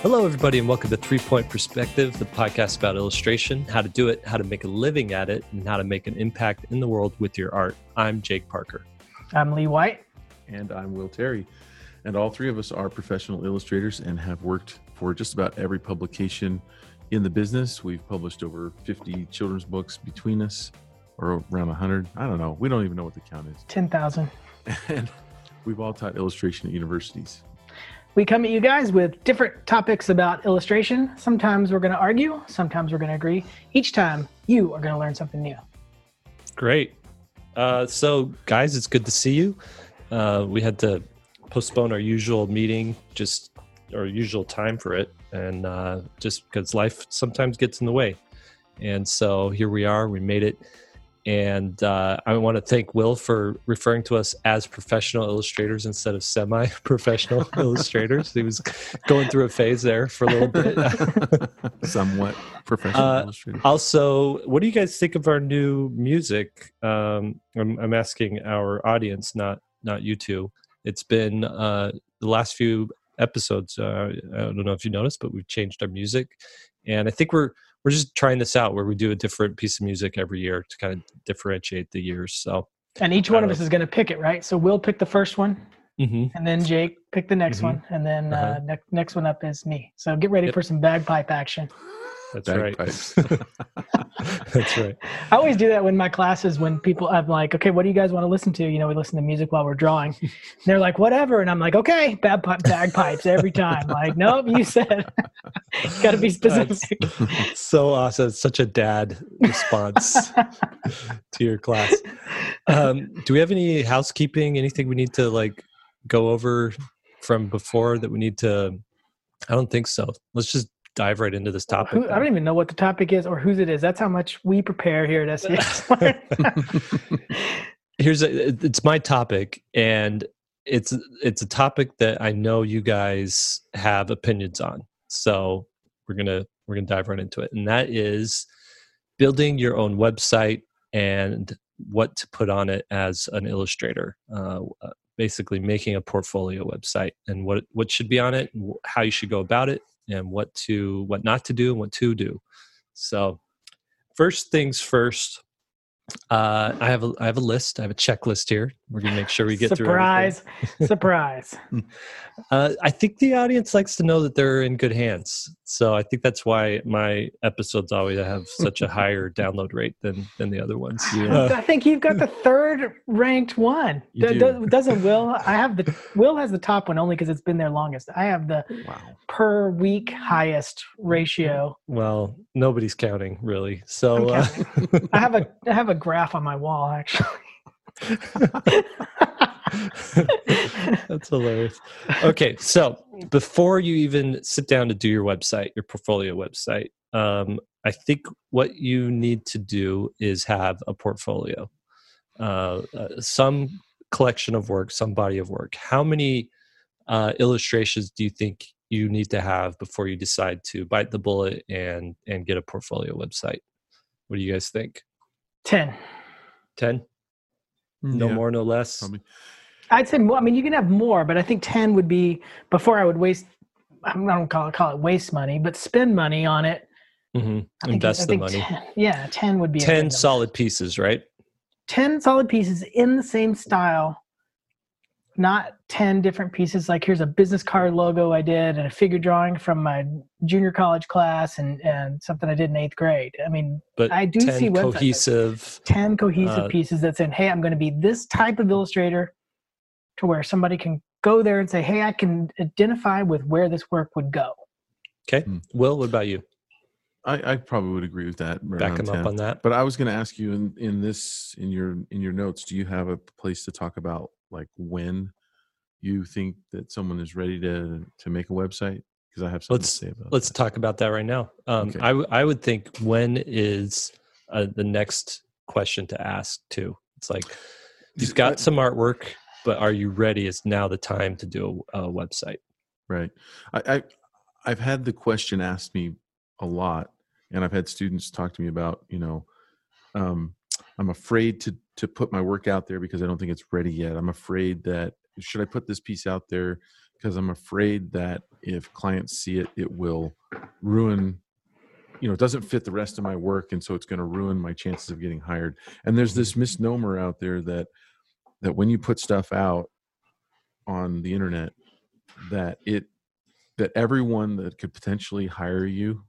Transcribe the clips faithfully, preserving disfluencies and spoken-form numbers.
Hello, everybody, and welcome to Three Point Perspective, the podcast about illustration, how to do it, how to make a living at it, and how to make an impact in the world with your art. I'm Jake Parker. I'm Lee White. And I'm Will Terry. And all three of us are professional illustrators and have worked for just about every publication in the business. We've published over fifty children's books between us, or around one hundred. I don't know. We don't even know what the count is. ten thousand. And we've all taught illustration at universities. We come at you guys with different topics about illustration. Sometimes we're going to argue. Sometimes we're going to agree. Each time, you are going to learn something new. Great. Uh, so, guys, it's good to see you. Uh, we had to postpone our usual meeting, just our usual time for it, and uh, just because life sometimes gets in the way. And so here we are. We made it. And uh, I want to thank Will for referring to us as professional illustrators instead of semi-professional illustrators. He was going through a phase there for a little bit. Somewhat professional uh, illustrator. Also, what do you guys think of our new music? Um, I'm, I'm asking our audience, not not you two. It's been uh, the last few episodes. Uh, I don't know if you noticed, but we've changed our music, and I think we're we're just trying this out where we do a different piece of music every year to kind of differentiate the years. So, and each one of us is going to pick it, right? So we'll pick the first one, mm-hmm. and then Jake pick the next mm-hmm. one, and then uh-huh. uh, ne- next one up is me. So get ready yep. for some bagpipe action. That's Bagpipes. right. That's right. I always do that when my classes, when people, I'm like, okay, what do you guys want to listen to? You know, we listen to music while we're drawing. And they're like, whatever. And I'm like, okay, bagpipe, bagpipes every time. Like, nope, you said. Got to be specific. That's so awesome. It's such a dad response to your class. Um, do we have any housekeeping, anything we need to like go over from before that we need to? I don't think so. Let's just dive right into this topic. Who, I don't even know what the topic is or whose it is. That's how much we prepare here at S C S. Here's a, it's my topic, and it's it's a topic that I know you guys have opinions on. So we're gonna we're gonna dive right into it, and that is building your own website and what to put on it as an illustrator. Uh, basically, making a portfolio website and what what should be on it, and how you should go about it, and what to what not to do and what to do. So first things first, uh, I have a I have a list. I have a checklist here. We're gonna make sure we get surprise, through everything. Surprise. Uh, I think the audience likes to know that they're in good hands. So I think that's why my episodes always have such a higher download rate than than the other ones. Uh, I think you've got the third ranked one. You D- do. Doesn't Will? I have the Will has the top one only because it's been there longest. I have the Wow. per week highest ratio. Well, nobody's counting really. So I'm uh, counting. I have a I have a graph on my wall actually. That's hilarious. Okay, so before you even sit down to do your website, your portfolio website, um, I think what you need to do is have a portfolio, uh, uh, some collection of work, some body of work. How many uh, illustrations do you think you need to have before you decide to bite the bullet and and get a portfolio website? What do you guys think? Ten. ten? No Yeah, more, no less? probably. I'd say more. I mean, you can have more, but I think ten would be before I would waste. I don't call it call it waste money, but spend money on it. Mm-hmm. I think, Invest I the think money. ten, yeah, ten would be a good ten number. solid pieces, right? ten solid pieces in the same style, not ten different pieces. Like here's a business card logo I did and a figure drawing from my junior college class and, and something I did in eighth grade. I mean, But I do ten see websites like cohesive. ten cohesive uh, pieces that saying, hey, I'm going to be this type of illustrator, to where somebody can go there and say, hey, I can identify with where this work would go. Okay. Hmm. Will, what about you? I, I probably would agree with that. Back around him ten. up on that. But I was going to ask you in, in this in your in your notes, do you have a place to talk about like when you think that someone is ready to to make a website? Because I have something Let's to say about let's that. talk about that right now. Um, Okay. I w- I would think when is uh, the next question to ask too. It's like you've got some artwork, but are you ready? Is now the time to do a, a website? Right. I, I I've had the question asked me a lot, and I've had students talk to me about, you know, um, I'm afraid to to put my work out there because I don't think it's ready yet. I'm afraid that should I put this piece out there because I'm afraid that if clients see it, it will ruin, you know, it doesn't fit the rest of my work. And so it's going to ruin my chances of getting hired. And there's this misnomer out there that, that when you put stuff out on the internet, that it, that everyone that could potentially hire you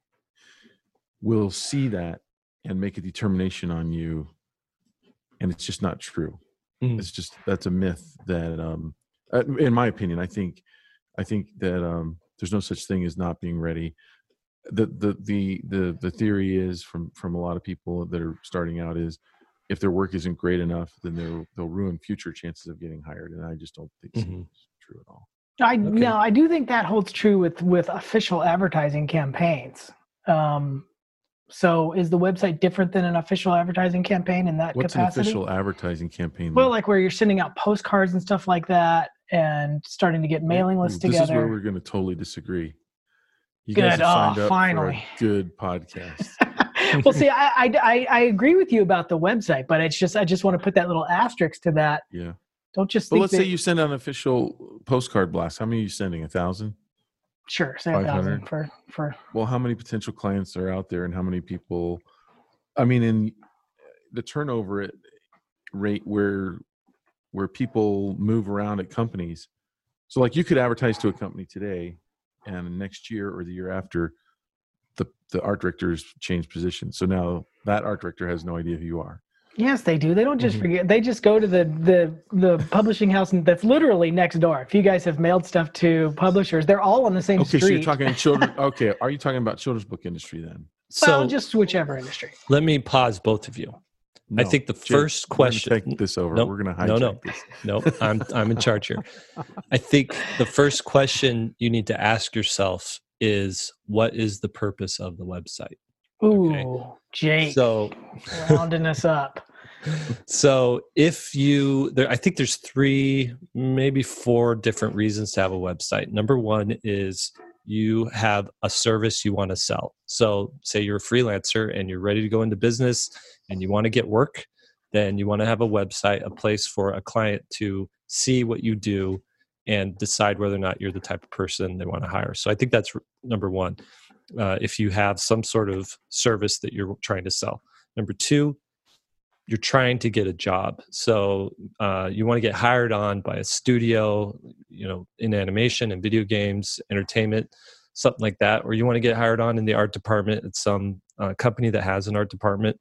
will see that and make a determination on you. And it's just not true. Mm. It's just, that's a myth that, um, in my opinion, I think, I think that um, there's no such thing as not being ready. The, the, the, the, the theory is from, from a lot of people that are starting out is if their work isn't great enough, then they'll, they'll ruin future chances of getting hired. And I just don't think mm-hmm. it's true at all. I okay. no, I do think that holds true with, with official advertising campaigns. Um, So is the website different than an official advertising campaign in that What's capacity? What's an official advertising campaign? Well, like where you're sending out postcards and stuff like that and starting to get mailing lists this together. This is where we're going to totally disagree. You good. guys have signed oh, up finally. for a good podcast. Well, see, I, I, I agree with you about the website, but it's just, I just want to put that little asterisk to that. Yeah. Don't just But think let's that, say you send out an official postcard blast. How many are you sending? A thousand? Sure. Say a thousand for, for. Well, how many potential clients are out there and how many people, I mean, in the turnover rate where, where people move around at companies. So like you could advertise to a company today and next year or the year after the, the art directors change positions. So now that art director has no idea who you are. Yes, they do. They don't just mm-hmm. forget. They just go to the, the, the publishing house that's literally next door. If you guys have mailed stuff to publishers, they're all on the same okay, street. Okay, so you're talking children. Okay, are you talking about children's book industry then? Well, So just whichever industry. Let me pause both of you. No, I think the Jake, first question. We're gonna take this over. Nope, we're going to hijack no, no, this. No, I'm I'm in charge here. I think the first question you need to ask yourself is, what is the purpose of the website? Ooh, okay. Jake. So rounding us up. So if you, there, I think there's three, maybe four different reasons to have a website. Number one is you have a service you want to sell. So say you're a freelancer and you're ready to go into business and you want to get work, then you want to have a website, a place for a client to see what you do and decide whether or not you're the type of person they want to hire. So I think that's number one. Uh, if you have some sort of service that you're trying to sell. Number two, you're trying to get a job. So uh, you want to get hired on by a studio, you know, in animation and video games, entertainment, something like that. Or you want to get hired on in the art department at some uh, company that has an art department.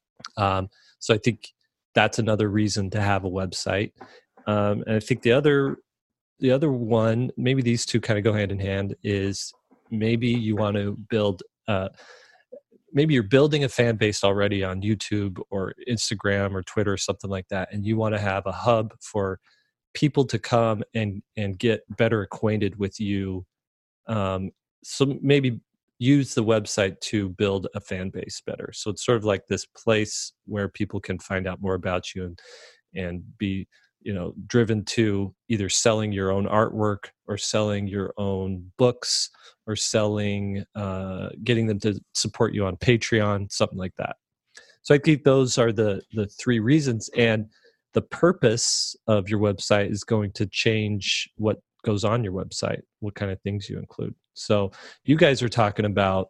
Um, so I think that's another reason to have a website. Um, and I think the other, the other one, maybe these two kind of go hand in hand, is maybe you want to build uh, maybe you're building a fan base already on YouTube or Instagram or Twitter or something like that, and you want to have a hub for people to come and and get better acquainted with you. Um, so maybe use the website to build a fan base better. So it's sort of like this place where people can find out more about you and and be, you know, driven to either selling your own artwork or selling your own books or selling, uh, getting them to support you on Patreon, something like that. So I think those are the the three reasons. And the purpose of your website is going to change what goes on your website, what kind of things you include. So you guys are talking about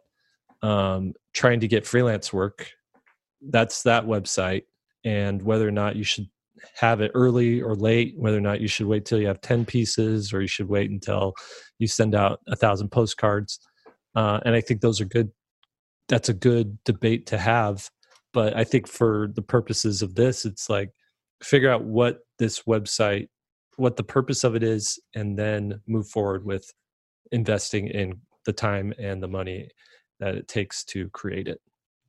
um, trying to get freelance work. That's that website. And whether or not you should have it early or late, whether or not you should wait till you have ten pieces or you should wait until you send out a thousand postcards. Uh, and I think those are good. That's a good debate to have. But I think for the purposes of this, it's like figure out what this website, what the purpose of it is, and then move forward with investing in the time and the money that it takes to create it.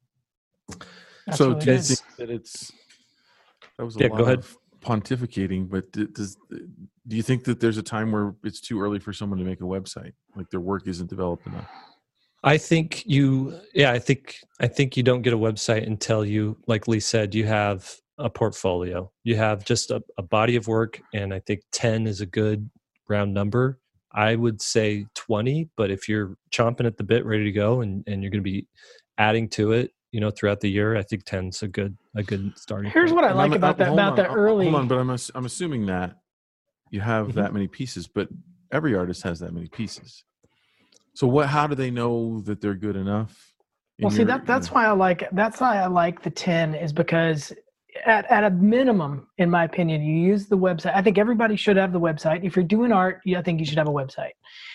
That's so really do you good. think that it's, that was a Yeah, lot go ahead. of pontificating, but d- does, do you think that there's a time where it's too early for someone to make a website? Like their work isn't developed enough? I think you, yeah, I think, I think you don't get a website until you, like Lee said, you have a portfolio. You have just a, a body of work, and I think ten is a good round number. I would say twenty, but if you're chomping at the bit, ready to go, and, and you're going to be adding to it, you know, throughout the year, I think ten's a good a good starting Here's point. what I And like I'm- about I'm- that hold about on, the uh, early. Hold on, but I'm ass- I'm assuming that you have Mhm. that many pieces, but every artist has that many pieces. So what? How do they know that they're good enough? Well, see, that that's why I like that's why I like the ten is because at at a minimum, in my opinion, you use the website. I think everybody should have the website. If you're doing art, I think you should have a website.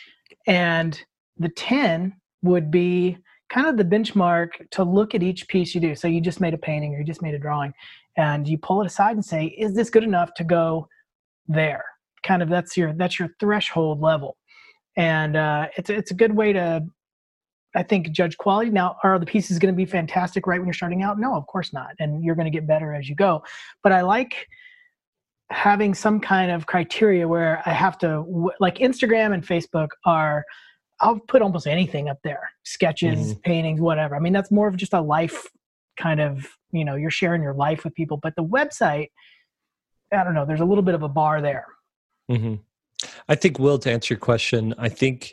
And the ten would be kind of the benchmark to look at each piece you do. So you just made a painting or you just made a drawing, and you pull it aside and say, is this good enough to go there? Kind of that's your that's your threshold level. And uh, it's it's a good way to, I think, judge quality. Now, are the pieces going to be fantastic right when you're starting out? No, of course not. And you're going to get better as you go. But I like having some kind of criteria where I have to, like Instagram and Facebook are, I'll put almost anything up there, sketches, mm-hmm. paintings, whatever. I mean, that's more of just a life kind of, you know, you're sharing your life with people. But the website, I don't know, there's a little bit of a bar there. Mm-hmm. I think, Will, to answer your question, I think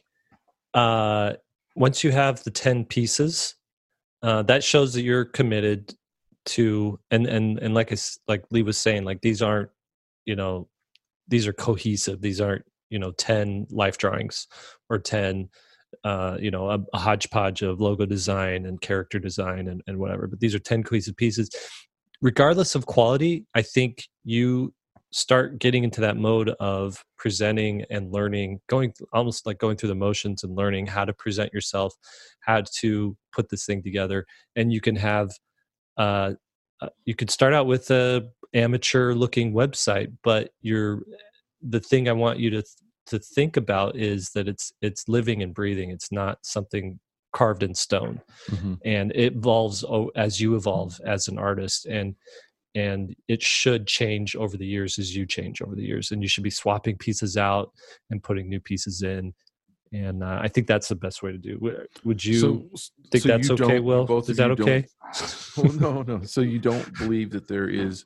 uh, once you have the ten pieces, uh, that shows that you're committed to, and and and like I, like Lee was saying, like these aren't, you know, these are cohesive. These aren't, you know, ten life drawings or ten, uh, you know, a, a hodgepodge of logo design and character design and, and whatever. But these are ten cohesive pieces. Regardless of quality, I think you start getting into that mode of presenting and learning, going almost like going through the motions and learning how to present yourself, how to put this thing together. And you can have, uh, you could start out with a amateur looking website, but you're, the thing I want you to, to think about is that it's, it's living and breathing. It's not something carved in stone. Mm-hmm. And it evolves as you evolve as an artist. And And it should change over the years as you change over the years. And you should be swapping pieces out and putting new pieces in. And uh, I think that's the best way to do. Would you so, think so that's you okay, Will? Both Is that okay? Well, no, no. So you don't believe that there is.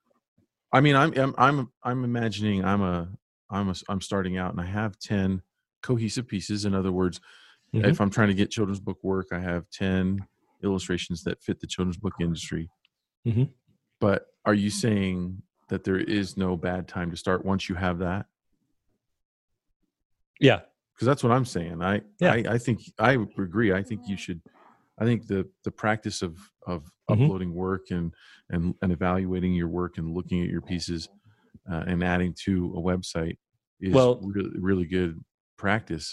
I mean, I'm, I'm, I'm, I'm imagining I'm a, I'm a, I'm starting out and I have ten cohesive pieces. In other words, mm-hmm. if I'm trying to get children's book work, I have ten illustrations that fit the children's book industry. Mm-hmm. But are you saying that there is no bad time to start once you have that? Yeah. Because that's what I'm saying. I, yeah. I I think I agree. I think you should, I think the, the practice of, of mm-hmm. uploading work and, and, and evaluating your work and looking at your pieces uh, and adding to a website is well, really, really good practice.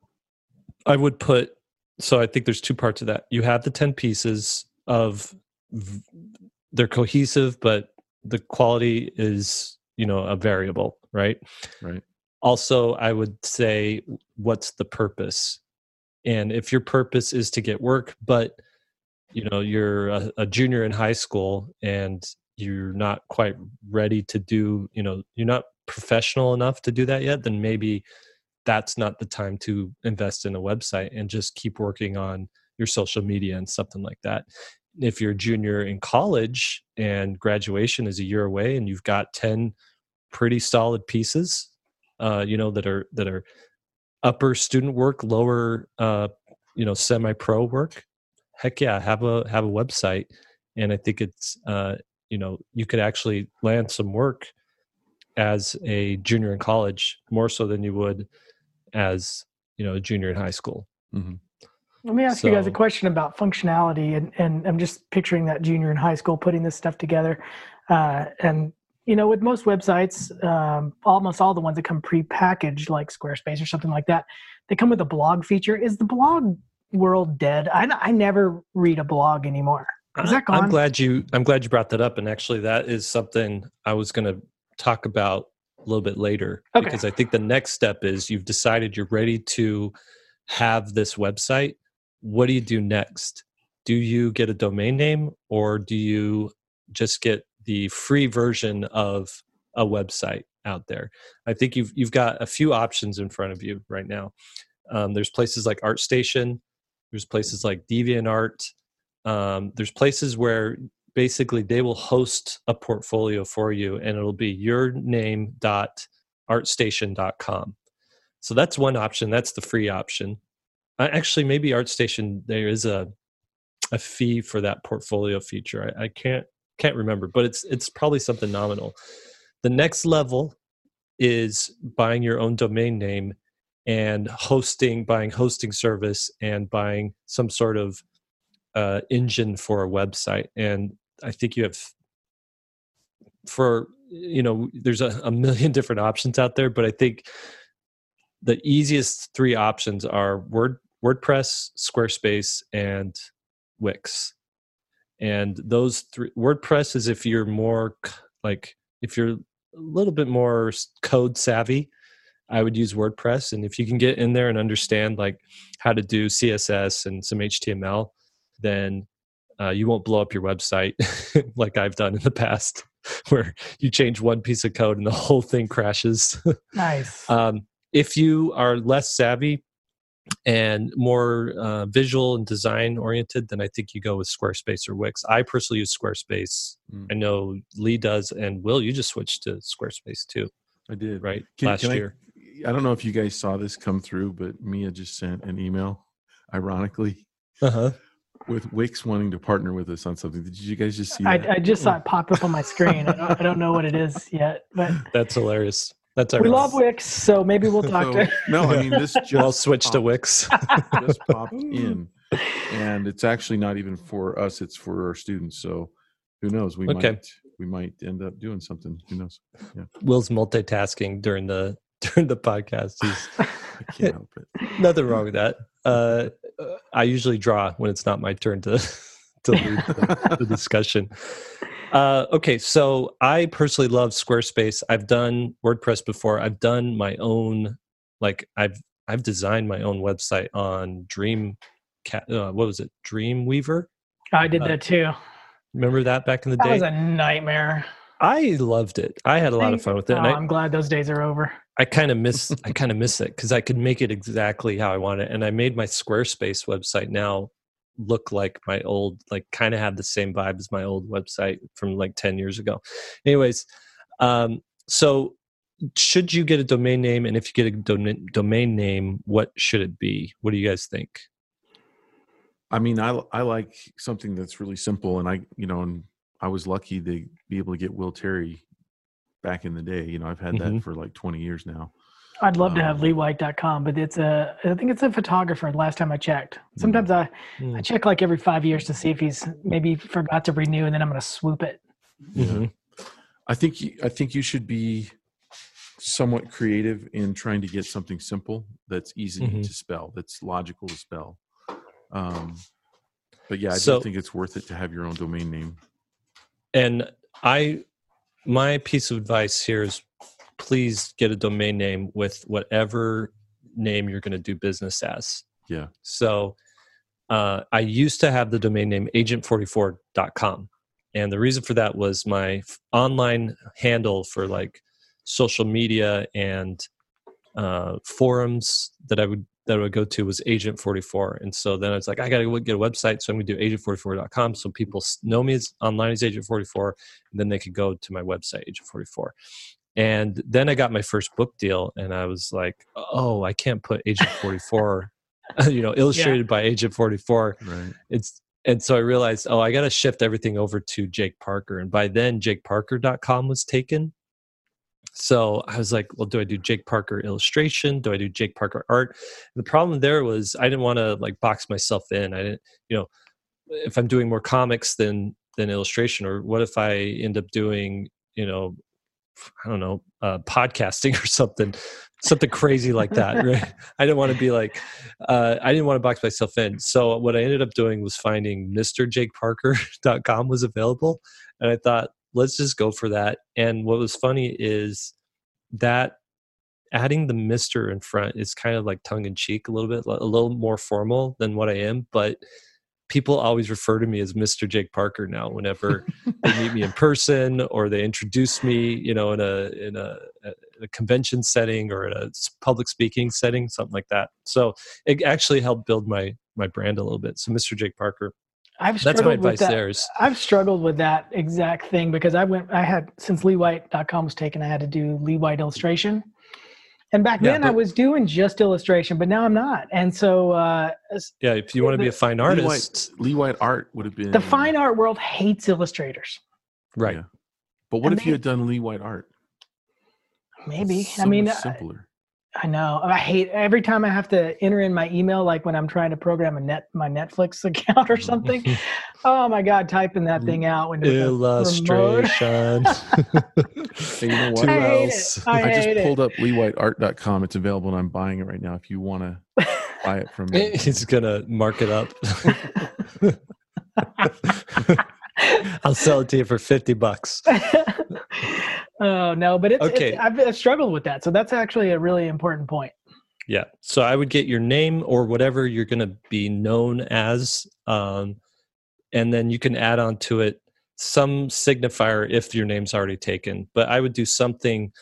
I would put, so I think there's two parts of that. You have the ten pieces of, they're cohesive, but the quality is, you know, a variable, right? Right. Also, I would say, what's the purpose? And if your purpose is to get work, but, you know, you're a, a junior in high school and you're not quite ready to do, you know, you're not professional enough to do that yet, then maybe that's not the time to invest in a website and just keep working on your social media and something like that. If you're a junior in college and graduation is a year away and you've got ten pretty solid pieces, uh, you know, that are, that are upper student work, lower, uh, you know, semi-pro work, heck yeah, have a, have a website. And I think it's, uh, you know, you could actually land some work as a junior in college more so than you would as, you know, a junior in high school. Mm-hmm. Let me ask so, you guys a question about functionality, and, and I'm just picturing that junior in high school putting this stuff together. Uh, and, you know, with most websites, um, almost all the ones that come pre-packaged like Squarespace or something like that, they come with a blog feature. Is the blog world dead? I, I never read a blog anymore. Is that gone? I'm glad you, I'm glad you brought that up. And actually that is something I was going to talk about a little bit later, okay. because I think the next step is you've decided you're ready to have this website. What do you do next? Do you get a domain name or do you just get the free version of a website out there? I think you've you've got a few options in front of you right now. Um, there's places like ArtStation. There's places like DeviantArt. Um, there's places where basically they will host a portfolio for you and it'll be your name dot artstation dot com. So that's one option. That's the free option. Uh, actually, maybe ArtStation, there is a a fee for that portfolio feature. I, I can't can't remember, but it's it's probably something nominal. The next level is buying your own domain name and hosting, buying hosting service, and buying some sort of uh, engine for a website. And I think you have, for, you know, there's a, a million different options out there, but I think the easiest three options are Word, WordPress, Squarespace, and Wix. And those three, WordPress is if you're more like, if you're a little bit more code savvy, I would use WordPress. And if you can get in there and understand like how to do C S S and some H T M L, then uh, you won't blow up your website like I've done in the past, where you change one piece of code and the whole thing crashes. Nice. um, if you are less savvy and more uh, visual and design oriented, then I think you go with Squarespace or Wix. I personally use Squarespace. Mm. I know Lee does, and Will, you just switched to Squarespace too. I did. Right. Can, last can year. I, I don't know if you guys saw this come through, but Mia just sent an email, ironically, uh-huh. with Wix wanting to partner with us on something. Did you guys just see that? I, I just saw it pop up on my screen. I don't, I don't know what it is yet, but that's hilarious. That's we love Wix, so maybe we'll talk so, to. No, I mean this just I'll switch popped, to Wix. Just popped in, and it's actually not even for us; it's for our students. So, who knows? We okay. might we might end up doing something. Who knows? Yeah. Will's multitasking during the during the podcast. He's, I can't help it. Nothing wrong with that. Uh, I usually draw when it's not my turn to to lead the, the discussion. Uh, okay, so I personally love Squarespace. I've done WordPress before. I've done my own, like I've I've designed my own website on Dream. Uh, what was it? Dreamweaver. I did that uh, too. Remember that back in the that day? That was a nightmare. I loved it. I had a lot of fun with it. Oh, and I, I'm glad those days are over. I kind of miss. I kind of miss it because I could make it exactly how I want it, and I made my Squarespace website now look like my old, like kind of have the same vibe as my old website from like ten years ago. Anyways, um, so should you get a domain name? And if you get a dom- domain name, what should it be? What do you guys think? I mean, I, I like something that's really simple, and I, you know, and I was lucky to be able to get Will Terry back in the day. You know, I've had mm-hmm. that for like twenty years now. I'd love um, to have lee white dot com, but it's a, I think it's a photographer last time I checked. Sometimes I, mm. I check like every five years to see if he's maybe forgot to renew, and then I'm going to swoop it. Mm-hmm. I think, I think you should be somewhat creative in trying to get something simple that's easy mm-hmm. to spell, that's logical to spell. Um, but yeah, I so, do think it's worth it to have your own domain name. And I, my piece of advice here is, please get a domain name with whatever name you're going to do business as. Yeah. So uh, I used to have the domain name agent forty-four dot com. And the reason for that was my f- online handle for like social media and uh, forums that I would that I would go to was agent forty-four. And so then I was like, I got to get a website. So I'm going to do agent forty-four dot com. So people know me as online as agent forty-four. And then they could go to my website, agent forty-four. And then I got my first book deal, and I was like, "Oh, I can't put Agent forty-four, you know, illustrated yeah. by Agent forty-four." Right. It's and so I realized, oh, I got to shift everything over to Jake Parker, and by then, Jake Parker dot com was taken. So I was like, "Well, do I do Jake Parker illustration? Do I do Jake Parker art?" And the problem there was I didn't want to like box myself in. I didn't, you know, if I'm doing more comics than than illustration, or what if I end up doing, you know, I don't know, uh, podcasting or something, something crazy like that. Right? I didn't want to be like, uh, I didn't want to box myself in. So what I ended up doing was finding Mister Jake Parker dot com was available. And I thought, let's just go for that. And what was funny is that adding the Mister in front is kind of like tongue in cheek a little bit, a little more formal than what I am, but people always refer to me as Mister Jake Parker now whenever they meet me in person or they introduce me, you know, in a in a, a convention setting or in a public speaking setting, something like that. So it actually helped build my my brand a little bit. So Mister Jake Parker, I've that's my advice that. there. Is, I've struggled with that exact thing because I went, I had, since lee white dot com was taken, I had to do Lee White illustration. And back then yeah, but, I was doing just illustration, but now I'm not. And so, uh, yeah, if you want to be a fine artist, Lee White, Lee White art would have been the fine art world hates illustrators. Right. Yeah. But what and if they, you had done Lee White art? Maybe. So I mean, much simpler. I know. I hate every time I have to enter in my email, like when I'm trying to program a net my Netflix account or something. Oh my God, typing that thing out when it's illustration. Hey, you know what? I hate else? it. I, I just hate pulled it. up lee white art dot com. It's available and I'm buying it right now if you want to buy it from me. He's gonna mark it up. I'll sell it to you for fifty bucks. Oh no, but it's, Okay. it's I've, I've struggled with that. So that's actually a really important point. Yeah. So I would get your name or whatever you're going to be known as. Um, and then you can add on to it some signifier if your name's already taken. But I would do something,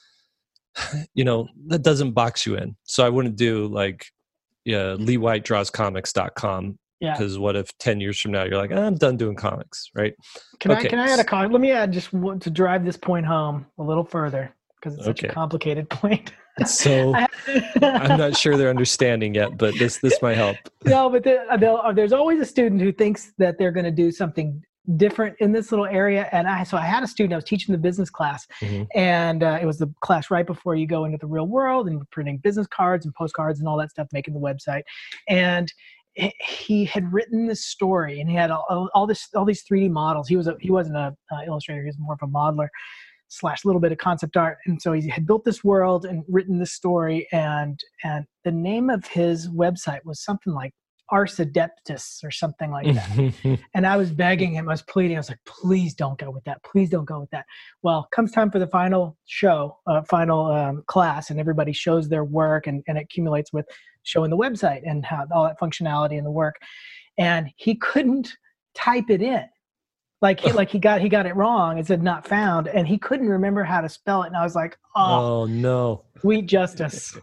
you know, that doesn't box you in. So I wouldn't do like, yeah, lee white draws comics dot com. Yeah. Because what if ten years from now you're like, I'm done doing comics, right? Can Okay. I can I add a comment? Let me add just one, to drive this point home a little further because it's such Okay. a complicated point. So I'm not sure they're understanding yet, but this this might help. No, but there, there, there's always a student who thinks that they're going to do something different in this little area. And I so I had a student, I was teaching the business class, Mm-hmm. and uh, it was the class right before you go into the real world and printing business cards and postcards and all that stuff, making the website. And he had written this story, and he had all, all this, all these three D models. He was a, he wasn't a uh, illustrator; he was more of a modeler slash little bit of concept art. And so he had built this world and written this story. And and the name of his website was something like Ars Adeptus or something like that. And I was begging him, I was pleading, I was like, please don't go with that. Please don't go with that. Well, comes time for the final show, uh, final um, class, and everybody shows their work, and, and it accumulates with showing the website and how all that functionality and the work. And he couldn't type it in. Like he, like he got, he got it wrong. It said not found, and he couldn't remember how to spell it. And I was like, oh, Oh no. sweet justice.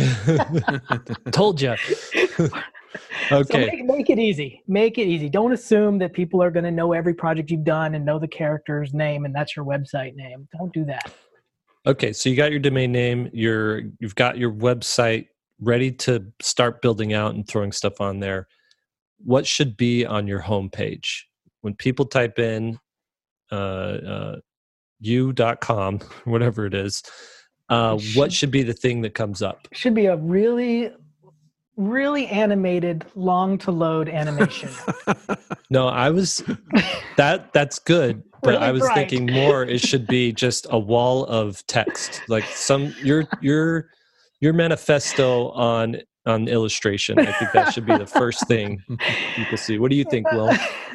Told you. Okay. So make, make it easy. Make it easy. Don't assume that people are going to know every project you've done and know the character's name, and that's your website name. Don't do that. Okay. So you got your domain name. You're you've got your website ready to start building out and throwing stuff on there. What should be on your homepage when people type in uh, uh, you dot com, whatever it is? Uh, It should- what should be the thing that comes up? Should be a really, really animated, long to load animation. No, I was that that's good, but Really I was bright. thinking more it should be just a wall of text. Like some your your your manifesto on on illustration. I think that should be the first thing people see. What do you think, Will?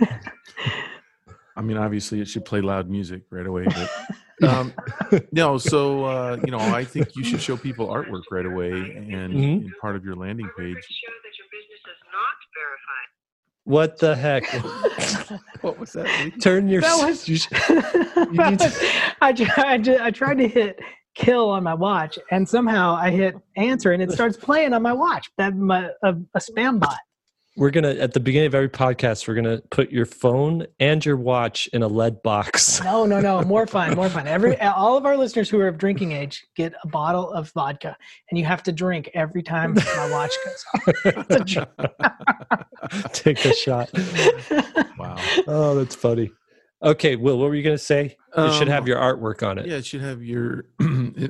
I mean, obviously, it should play loud music right away. But um, no, so uh, you know, I think you should show people artwork right away, and Mhm. in part of your landing page. show that your business is not verified. What the heck? What was that? Lee? Turn your. That was- you sh- That need to- was- I, tried, I tried to hit kill on my watch, and somehow I hit answer, and it starts playing on my watch. That my a, a spam bot. we're gonna at the beginning of every podcast, we're gonna put your phone and your watch in a lead box. No, no, no. More fun, more fun. Every all of our listeners who are of drinking age get a bottle of vodka, and you have to drink every time my watch goes off. It's a joke. Take a shot. Wow. Oh, that's funny. Okay, Will, what were you gonna say? It should Um, have your artwork on it. Yeah, it should have your. it,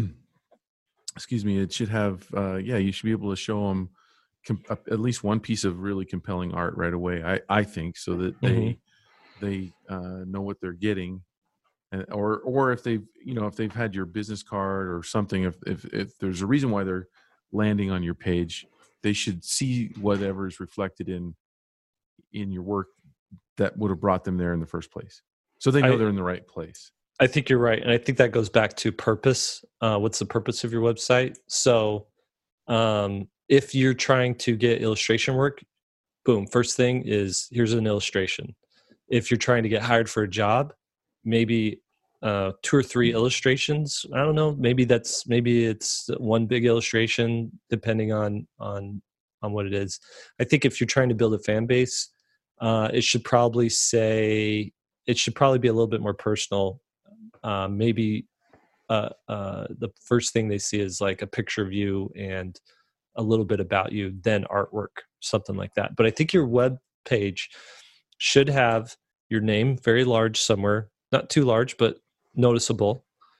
excuse me. It should have. Uh, yeah, you should be able to show them com- at least one piece of really compelling art right away. I I think so that they they uh, know what they're getting, and, or or if they've you know if they've had your business card or something. If if if there's a reason why they're landing on your page, they should see whatever is reflected in in your work that would have brought them there in the first place. So they know I- they're in the right place. I think you're right, and I think that goes back to purpose. Uh, what's the purpose of your website? So, um, if you're trying to get illustration work, boom, first thing is here's an illustration. If you're trying to get hired for a job, maybe uh, two or three illustrations. I don't know. Maybe that's maybe it's one big illustration, depending on on on what it is. I think if you're trying to build a fan base, uh, it should probably say it should probably be a little bit more personal. Uh, maybe uh, uh, the first thing they see is like a picture of you and a little bit about you, then artwork, something like that. But I think your web page should have your name very large somewhere, not too large, but noticeable.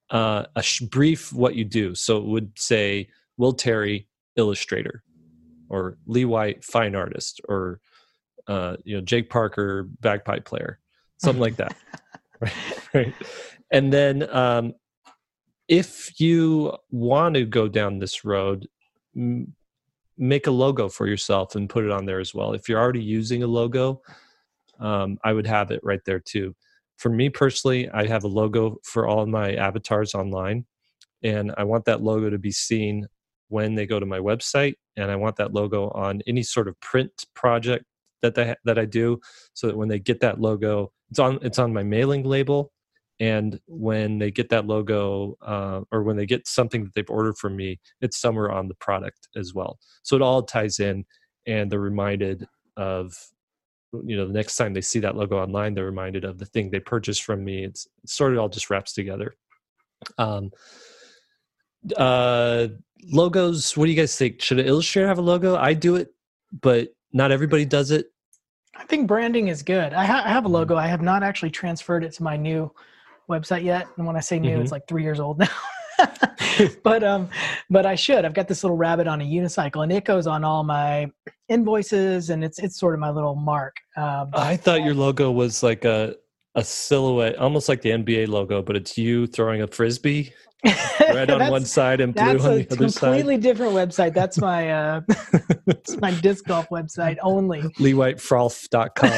uh, a sh- brief what you do. So it would say Will Terry, illustrator, or Lee White, fine artist, or uh, you know Jake Parker, bagpipe player, something like that. Right, right. And then um, if you want to go down this road, m- make a logo for yourself and put it on there as well. If you're already using a logo, um, I would have it right there too. For me personally, I have a logo for all of my avatars online, and I want that logo to be seen when they go to my website, and I want that logo on any sort of print project that they, that I do, so that when they get that logo, it's on it's on my mailing label, and when they get that logo uh, or when they get something that they've ordered from me, it's somewhere on the product as well. So it all ties in, and they're reminded of, you know, the next time they see that logo online, they're reminded of the thing they purchased from me. It's, it sort of all just wraps together. Um, uh, logos, what do you guys think? Should an illustrator have a logo? I do it, but not everybody does it. I think branding is good. I, ha- I have a logo. I have not actually transferred it to my new website yet. And when I say new, Mhm. it's like three years old now. but um, but I should. I've got this little rabbit on a unicycle, and it goes on all my invoices, and it's it's sort of my little mark. Um, I thought your logo was like a a silhouette, almost like the N B A logo, but it's you throwing a frisbee, red on That's- one side and blue That's on a the other completely side. different website. That's my uh, it's my disc golf website only. lee white frolf dot com.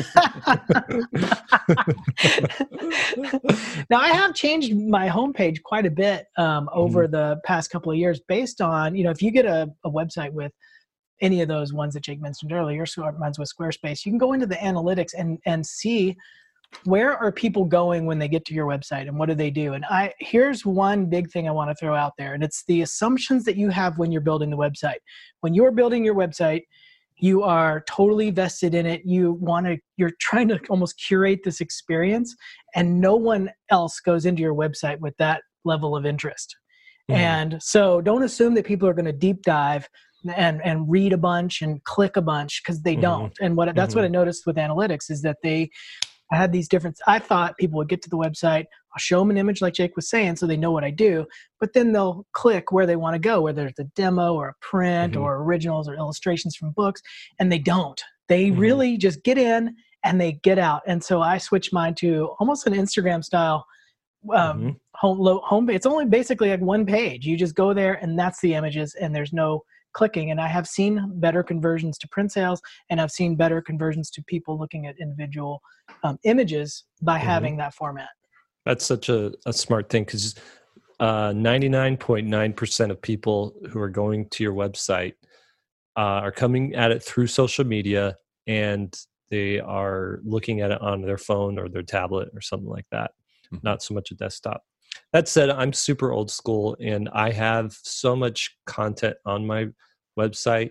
Now I have changed my homepage quite a bit um, over the past couple of years, based on, you know, if you get a, a website with any of those ones that Jake mentioned earlier, so mine's with Squarespace, you can go into the analytics and and see where are people going when they get to your website, and what do they do. And I here's one big thing I want to throw out there, and it's the assumptions that you have when you're building the website. When you're building your website, you are totally vested in it. You want to, you're trying to almost curate this experience, and no one else goes into your website with that level of interest. Mm-hmm. And so don't assume that people are going to deep dive and, and read a bunch and click a bunch, because they mm-hmm. don't. And what that's mm-hmm. what I noticed with analytics is that they, I had these different, I thought people would get to the website, I'll show them an image like Jake was saying, so they know what I do, but then they'll click where they want to go, whether it's a demo or a print mm-hmm. or originals or illustrations from books, and they don't. They mm-hmm. really just get in and they get out. And so I switched mine to almost an Instagram style um, mm-hmm. home, lo, home. It's only basically like one page. You just go there and that's the images, and there's no clicking. And I have seen better conversions to print sales, and I've seen better conversions to people looking at individual um, images by mm-hmm. having that format. That's such a, a smart thing, because uh, ninety-nine point nine percent of people who are going to your website uh, are coming at it through social media, and they are looking at it on their phone or their tablet or something like that, mm-hmm. not so much a desktop. That said, I'm super old school, and I have so much content on my website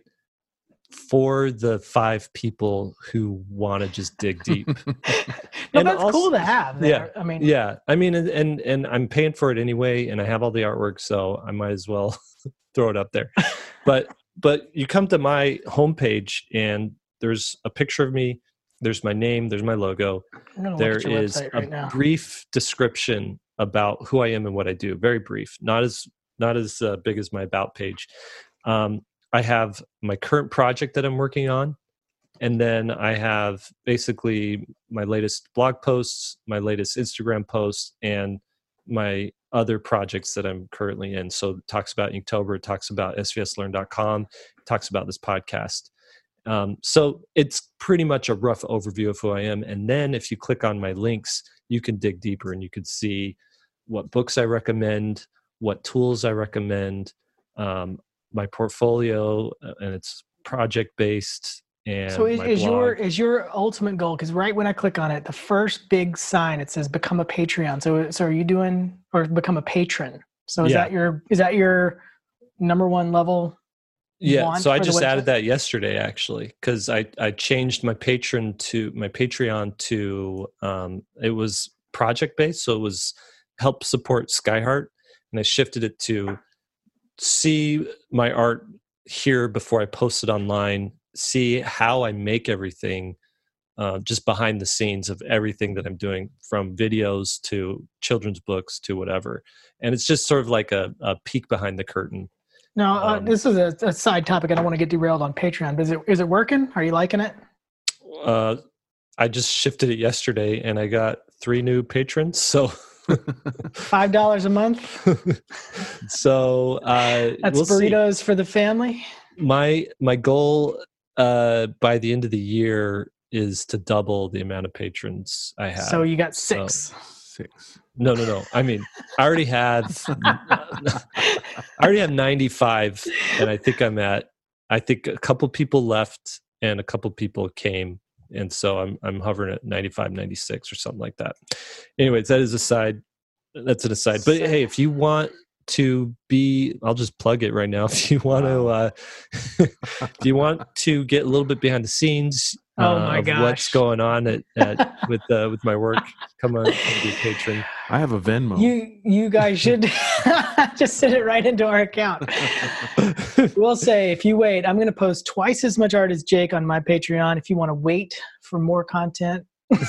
for the five people who want to just dig deep. No, and that's also, cool to have there. Yeah, I mean, yeah. I mean, and, and and I'm paying for it anyway, and I have all the artwork, so I might as well throw it up there. But but you come to my homepage, and there's a picture of me. There's my name. There's my logo. There is a right brief description about who I am and what I do. Very brief, not as not as uh, big as my about page. Um, I have my current project that I'm working on, and then I have basically my latest blog posts, my latest Instagram posts, and my other projects that I'm currently in. So it talks about Inktober, it talks about S V S learn dot com, it talks about this podcast. Um, so it's pretty much a rough overview of who I am. And then if you click on my links, you can dig deeper, and you can see what books I recommend, what tools I recommend, um, my portfolio, and it's project based. And so is, my is blog. your is your ultimate goal? Because right when I click on it, the first big sign, it says become a Patreon. So so are you doing, or become a patron? So is Yeah. that your is that your number one level? Yeah, so I just added that yesterday, actually, because I, I changed my patron to my Patreon to um, it was project based, so it was help support Skyheart, and I shifted it to see my art here before I post it online, see how I make everything, uh, just behind the scenes of everything that I'm doing, from videos to children's books to whatever. And it's just sort of like a, a peek behind the curtain. Now, uh, Um, this is a, a side topic. I don't want to get derailed on Patreon, but is it is it working? Are you liking it? Uh, I just shifted it yesterday, and I got three new patrons. So, Five dollars a month. so uh, That's we'll burritos see. for the family. My my goal uh, by the end of the year is to double the amount of patrons I have. So you got So- six. Six. No, no, no. I mean, I already have, I already have ninety-five, and I think I'm at. I think a couple people left, and a couple people came, and so I'm I'm hovering at ninety-five, ninety-six, or something like that. Anyways, that is a side. That's an aside. But hey, if you want to be, I'll just plug it right now. If you want to, uh, if you want to get a little bit behind the scenes. Oh uh, my of what's gosh. going on at, at with uh, with my work, come on, be a patron. I have a Venmo. You you guys should just send it right into our account. We'll say, if you wait, I'm going to post twice as much art as Jake on my Patreon. If you want to wait for more content.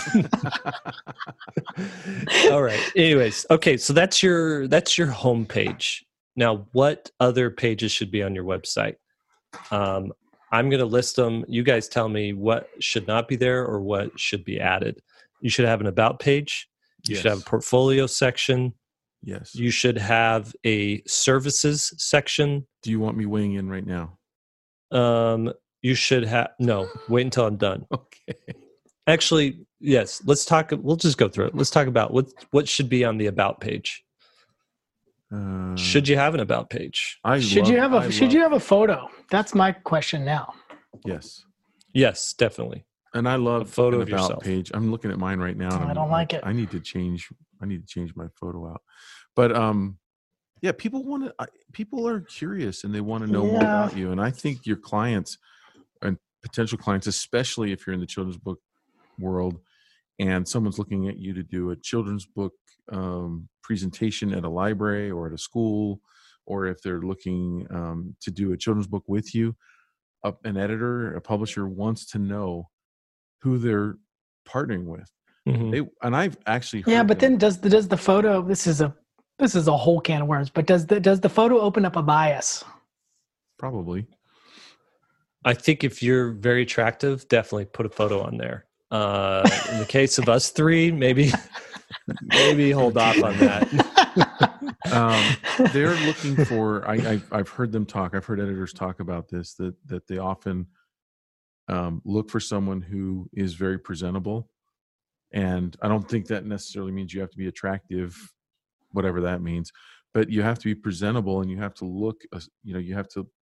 All right. Anyways, okay. So that's your that's your homepage. Now, what other pages should be on your website? Um, I'm going to list them. You guys tell me what should not be there or what should be added. You should have an about page. You should have a Yes. portfolio section. Yes. You should have a services section. Do you want me weighing in right now? Um, you should have no. Wait until I'm done. Okay. Actually, yes. Let's talk. We'll just go through it. Let's talk about what what should be on the about page. Uh, Should you have an about page? I Should love- you have a I should love- you have a photo? That's my question now. Yes. Yes, definitely. And I love A photo an of about yourself. page. I'm looking at mine right now. and I I'm don't like it. I need to change. I need to change my photo out. But um, yeah, people want to. People are curious and they want to know more Yeah. about you. And I think your clients and potential clients, especially if you're in the children's book world, and someone's looking at you to do a children's book um, presentation at a library or at a school, or if they're looking um, to do a children's book with you, a, an editor, a publisher wants to know who they're partnering with. Mhm. They and I've actually Yeah, heard but them- then does the does the photo? This is a this is a whole can of worms. But does the does the photo open up a bias? probably I think if you're very attractive, definitely put a photo on there. Uh, in the case of us three, maybe maybe hold off on that. um, they're looking for. I, I I've heard them talk. I've heard editors talk about this. That that they often um, look for someone who is very presentable, and I don't think that necessarily means you have to be attractive, whatever that means. But you have to be presentable, and you have to look. uh, You know, you have to.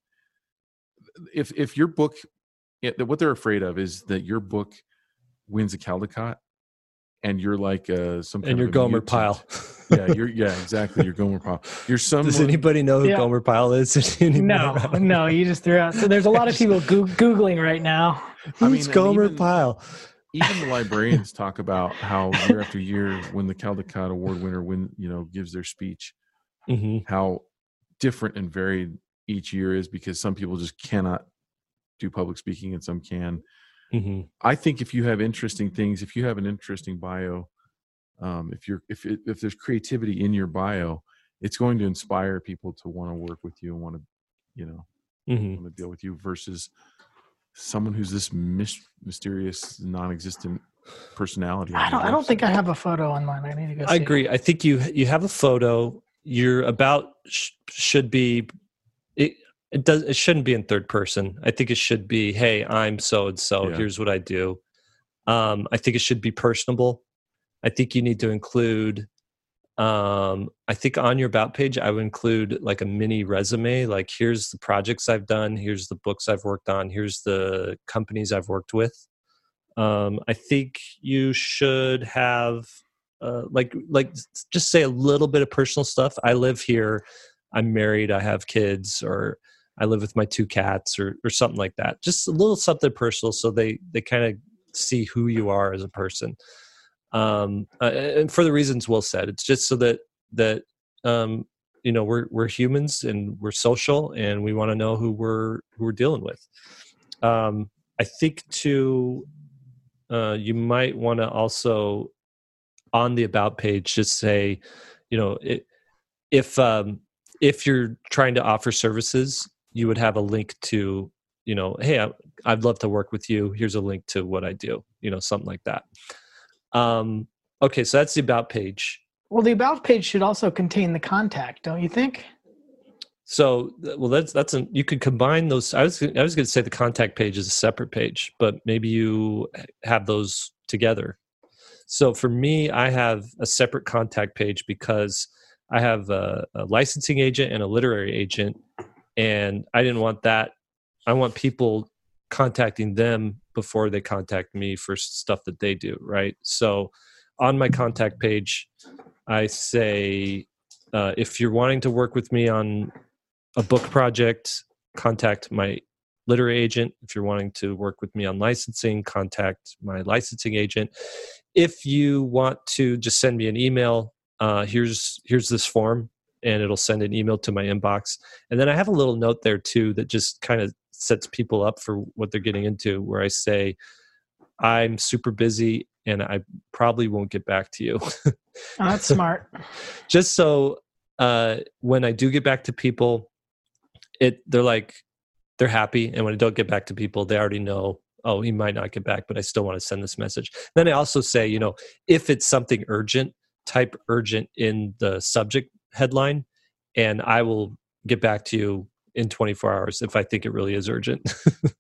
If if your book, yeah, what they're afraid of is that your book wins a Caldecott, and you're like uh, some kind And of your a Gomer mutant. Pyle. Yeah, you're yeah, exactly. You're Gomer Pyle. You're someone. Does anybody know who Yeah. Gomer Pyle is? Anymore? No, no, you just threw out. So there's a lot of people goo- googling right now. I mean, Who's and Gomer even- Pyle? Even the librarians talk about how year after year, when the Caldecott Award winner win, you know, gives their speech, hmm how different and varied each year is, because some people just cannot do public speaking and some can. hmm I think if you have interesting things, if you have an interesting bio, um, if you're if it, if there's creativity in your bio, it's going to inspire people to want to work with you and want to, you know, hmm want to deal with you versus someone who's this mis- mysterious, non-existent personality. on I don't. your I don't think website. I have a photo on mine. I need to go. I see. agree. I think you you have a photo. Your about sh- should be it. It does. It shouldn't be in third person. I think it should be, "Hey, I'm so and so. Yeah. Here's what I do." Um, I think it should be personable. I think you need to include. Um, I think on your about page, I would include like a mini resume. Like, here's the projects I've done. Here's the books I've worked on. Here's the companies I've worked with. Um, I think you should have uh, like like just say a little bit of personal stuff. I live here. I'm married. I have kids, or I live with my two cats, or or something like that. Just a little something personal, so they they kind of see who you are as a person. Um, uh, and for the reasons Will said, it's just so that that um, you know we're we're humans and we're social, and we want to know who we're who we're dealing with. Um, I think to uh, you might want to also on the about page just say, you know, it, if um, if you're trying to offer services, you would have a link to, you know, hey, I, I'd love to work with you. Here's a link to what I do, you know, something like that. Um, okay, so that's the about page. Well, the about page should also contain the contact, don't you think? So, well, that's that's an, you could combine those. I was I was going to say the contact page is a separate page, but maybe you have those together. So for me, I have a separate contact page because I have a, a licensing agent and a literary agent, and I didn't want that. I want people contacting them before they contact me for stuff that they do, right? So on my contact page, I say, uh, if you're wanting to work with me on a book project, contact my literary agent. If you're wanting to work with me on licensing, contact my licensing agent. If you want to just send me an email, uh, here's here's this form, and it'll send an email to my inbox. And then I have a little note there too that just kind of sets people up for what they're getting into, where I say, I'm super busy and I probably won't get back to you. Oh, that's smart. Just so uh, when I do get back to people, it they're like, they're happy. And when I don't get back to people, they already know, oh, he might not get back, but I still want to send this message. Then I also say, you know, if it's something urgent, type urgent in the subject headline, and I will get back to you in twenty-four hours if I think it really is urgent.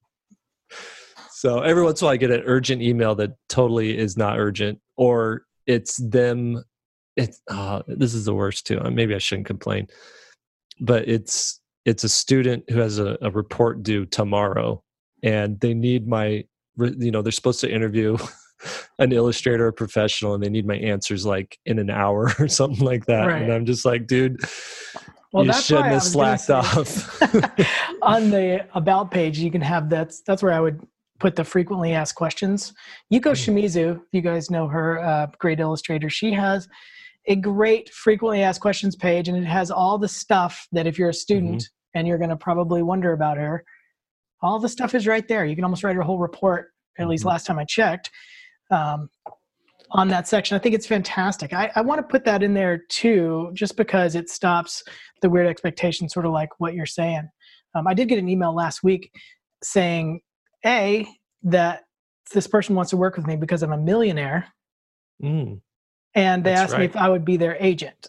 So every once in a while I get an urgent email that totally is not urgent, or it's them. It's, oh, this is the worst too. Maybe I shouldn't complain, but it's, it's a student who has a, a report due tomorrow, and they need my, you know, they're supposed to interview an illustrator or professional, and they need my answers like in an hour or something like that. Right. And I'm just like, dude, Well, you that's shouldn't why I have was gonna slacked say- off. On the about page, you can have that's that's where I would put the frequently asked questions. Yuko Shimizu, you guys know her, uh, great illustrator. She has a great frequently asked questions page, and it has all the stuff that if you're a student mm-hmm. and you're going to probably wonder about her, all the stuff is right there. You can almost write her whole report, at mm-hmm. least last time I checked, um, on that section. I think it's fantastic. I, I want to put that in there too, just because it stops the weird expectation, sort of like what you're saying. Um, I did get an email last week saying, A, that this person wants to work with me because I'm a millionaire. Mm, and they asked right. me if I would be their agent.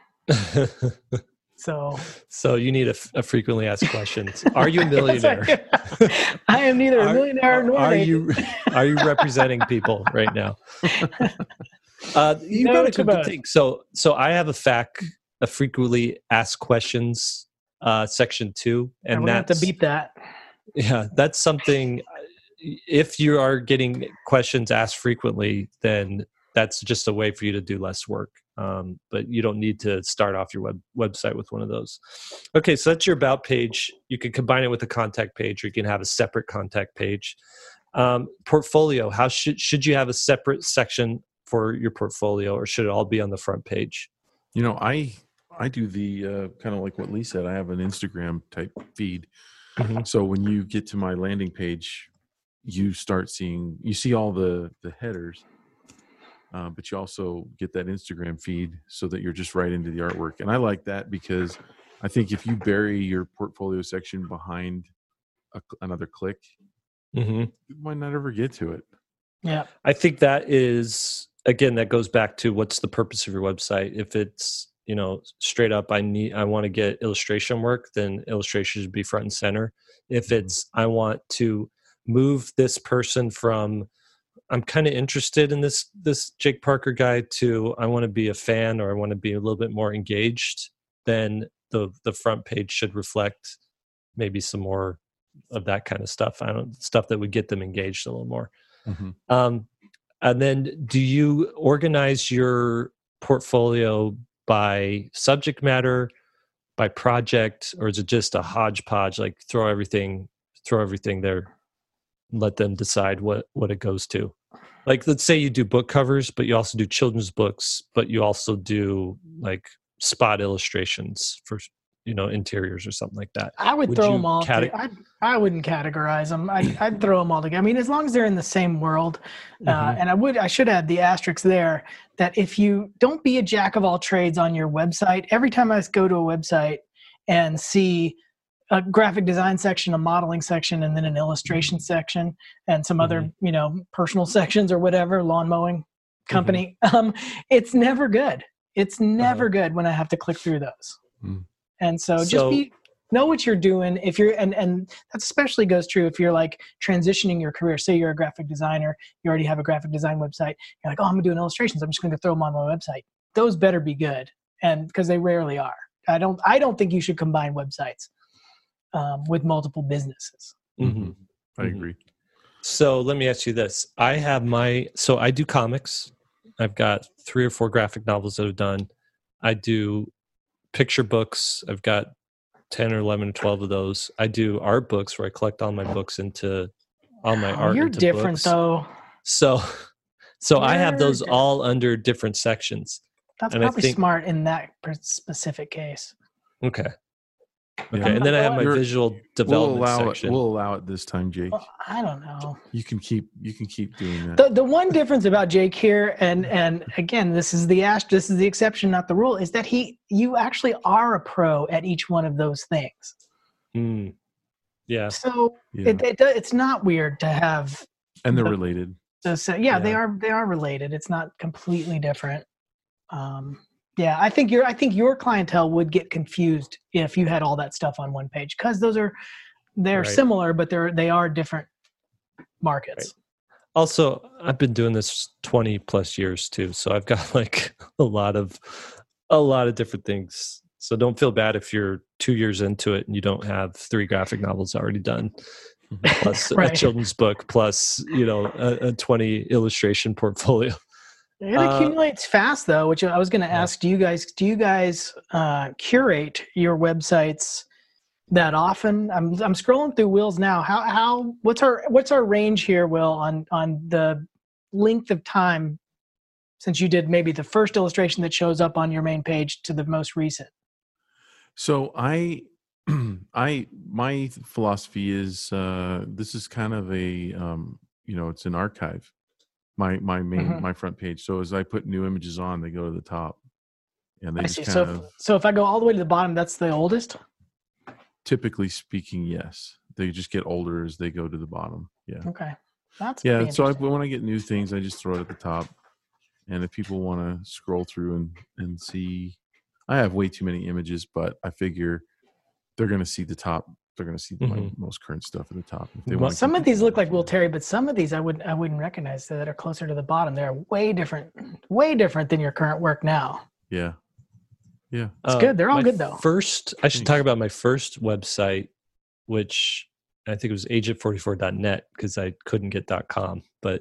So so you need a, a frequently asked questions. Are you a millionaire? I am neither a millionaire are, nor are an you agent. Are you representing people right now? Uh, you No, brought it's up a good about- thing. So so I have a F A Q, a frequently asked questions uh, section two, and I'm gonna have that's to beat that. yeah, that's something. If you are getting questions asked frequently, then that's just a way for you to do less work. Um, but you don't need to start off your web website with one of those. Okay, so that's your about page. You can combine it with a contact page, or you can have a separate contact page. Um, portfolio, how should should you have a separate section for your portfolio, or should it all be on the front page? You know, I I do the uh, kind of like what Lee said. I have an Instagram type feed. Mm-hmm. So when you get to my landing page, you start seeing, you see all the, the headers, uh, but you also get that Instagram feed so that you're just right into the artwork. And I like that because I think if you bury your portfolio section behind a, another click, Mm-hmm. you might not ever get to it. Yeah. I think that is, again, that goes back to what's the purpose of your website. If it's, you know, straight up, I need, I want to get illustration work, then illustration should be front and center. If it's, I want to move this person from, I'm kind of interested in this, this Jake Parker guy, to, I want to be a fan, or I want to be a little bit more engaged, then the, the front page should reflect maybe some more of that kind of stuff. I don't, stuff that would get them engaged a little more. Mm-hmm. Um, and then do you organize your portfolio by subject matter, by project, or is it just a hodgepodge, like throw everything, throw everything there, let them decide what, what it goes to? Like, let's say you do book covers, but you also do children's books, but you also do like spot illustrations for you know, interiors or something like that. I would, Would throw you them all. cate- to, I I wouldn't categorize them. I'd, I'd throw them all together. I mean, as long as they're in the same world, uh, Mhm. and I would I should add the asterisk there that if you don't be a jack of all trades on your website. Every time I go to a website and see a graphic design section, a modeling section, and then an illustration section, and some other you know personal sections or whatever, lawn mowing company, um, it's never good. It's never Uh-huh. good when I have to click through those. Mm. And so, just So- be know what you're doing. If you're and and that especially goes true if you're like transitioning your career. Say you're a graphic designer, you already have a graphic design website. You're like, oh, I'm gonna do illustrations. I'm just gonna throw them on my website. Those better be good, and because they rarely are. I don't I don't think you should combine websites um, with multiple businesses. Mhm. I Mhm. agree. So let me ask you this. I have my, so I do comics. I've got three or four graphic novels that I've done. I do picture books. I've got ten or eleven or twelve of those. I do art books where I collect all my books into, all my Oh, art you're into different books. though. So, so I have You're those different. all under different sections. That's and I probably think- smart in that per- specific case. Okay. Yeah. Okay. And then I have my You're- visual We'll development allow section. it. We'll allow it this time, Jake. Well, I don't know. You can keep. You can keep doing that. The the one difference about Jake here, and and again, this is the ash, this is the exception, not the rule, is that he you actually are a pro at each one of those things. Hmm. Yeah. So yeah. it, it it's not weird to have and they're the- related. the so yeah, they Yeah. are they are related. It's not completely different. Um, yeah, I think your I think your clientele would get confused if you had all that stuff on one page because those are they're Right. similar, but they're they are different markets. Also, I've been doing this twenty plus years too. So I've got like a lot of, a lot of different things. So don't feel bad if you're two years into it and you don't have three graphic novels already done, plus Right. a children's book, plus, you know, a, a twenty illustration portfolio. It Uh, accumulates fast, though. Which I was going to yeah. ask: Do you guys do you guys uh, curate your websites that often? I'm I'm scrolling through Will's now. How how what's our what's our range here, Will, on on the length of time since you did maybe the first illustration that shows up on your main page to the most recent? So I, I my philosophy is uh, this is kind of a um, you know it's an archive. My my main Mhm. my front page. So as I put new images on, they go to the top, and they I just see. kind So of. if, so if I go all the way to the bottom, that's the oldest. Typically speaking, yes, they just get older as they go to the bottom. Yeah, Okay, that's yeah. pretty So I, interesting. when I get new things, I just throw it at the top, and if people want to scroll through and and see, I have way too many images, but I figure they're going to see the top. They're going to see my Mhm. most current stuff at the top. If they Well, want Some of these look like Will Terry, but some of these I wouldn't I wouldn't recognize that are closer to the bottom. They're way different, way different than your current work now. Yeah, yeah. It's good. They're all my good, though. First, I should Thanks. talk about my first website, which I think it was agent forty-four dot net because I couldn't get .com. But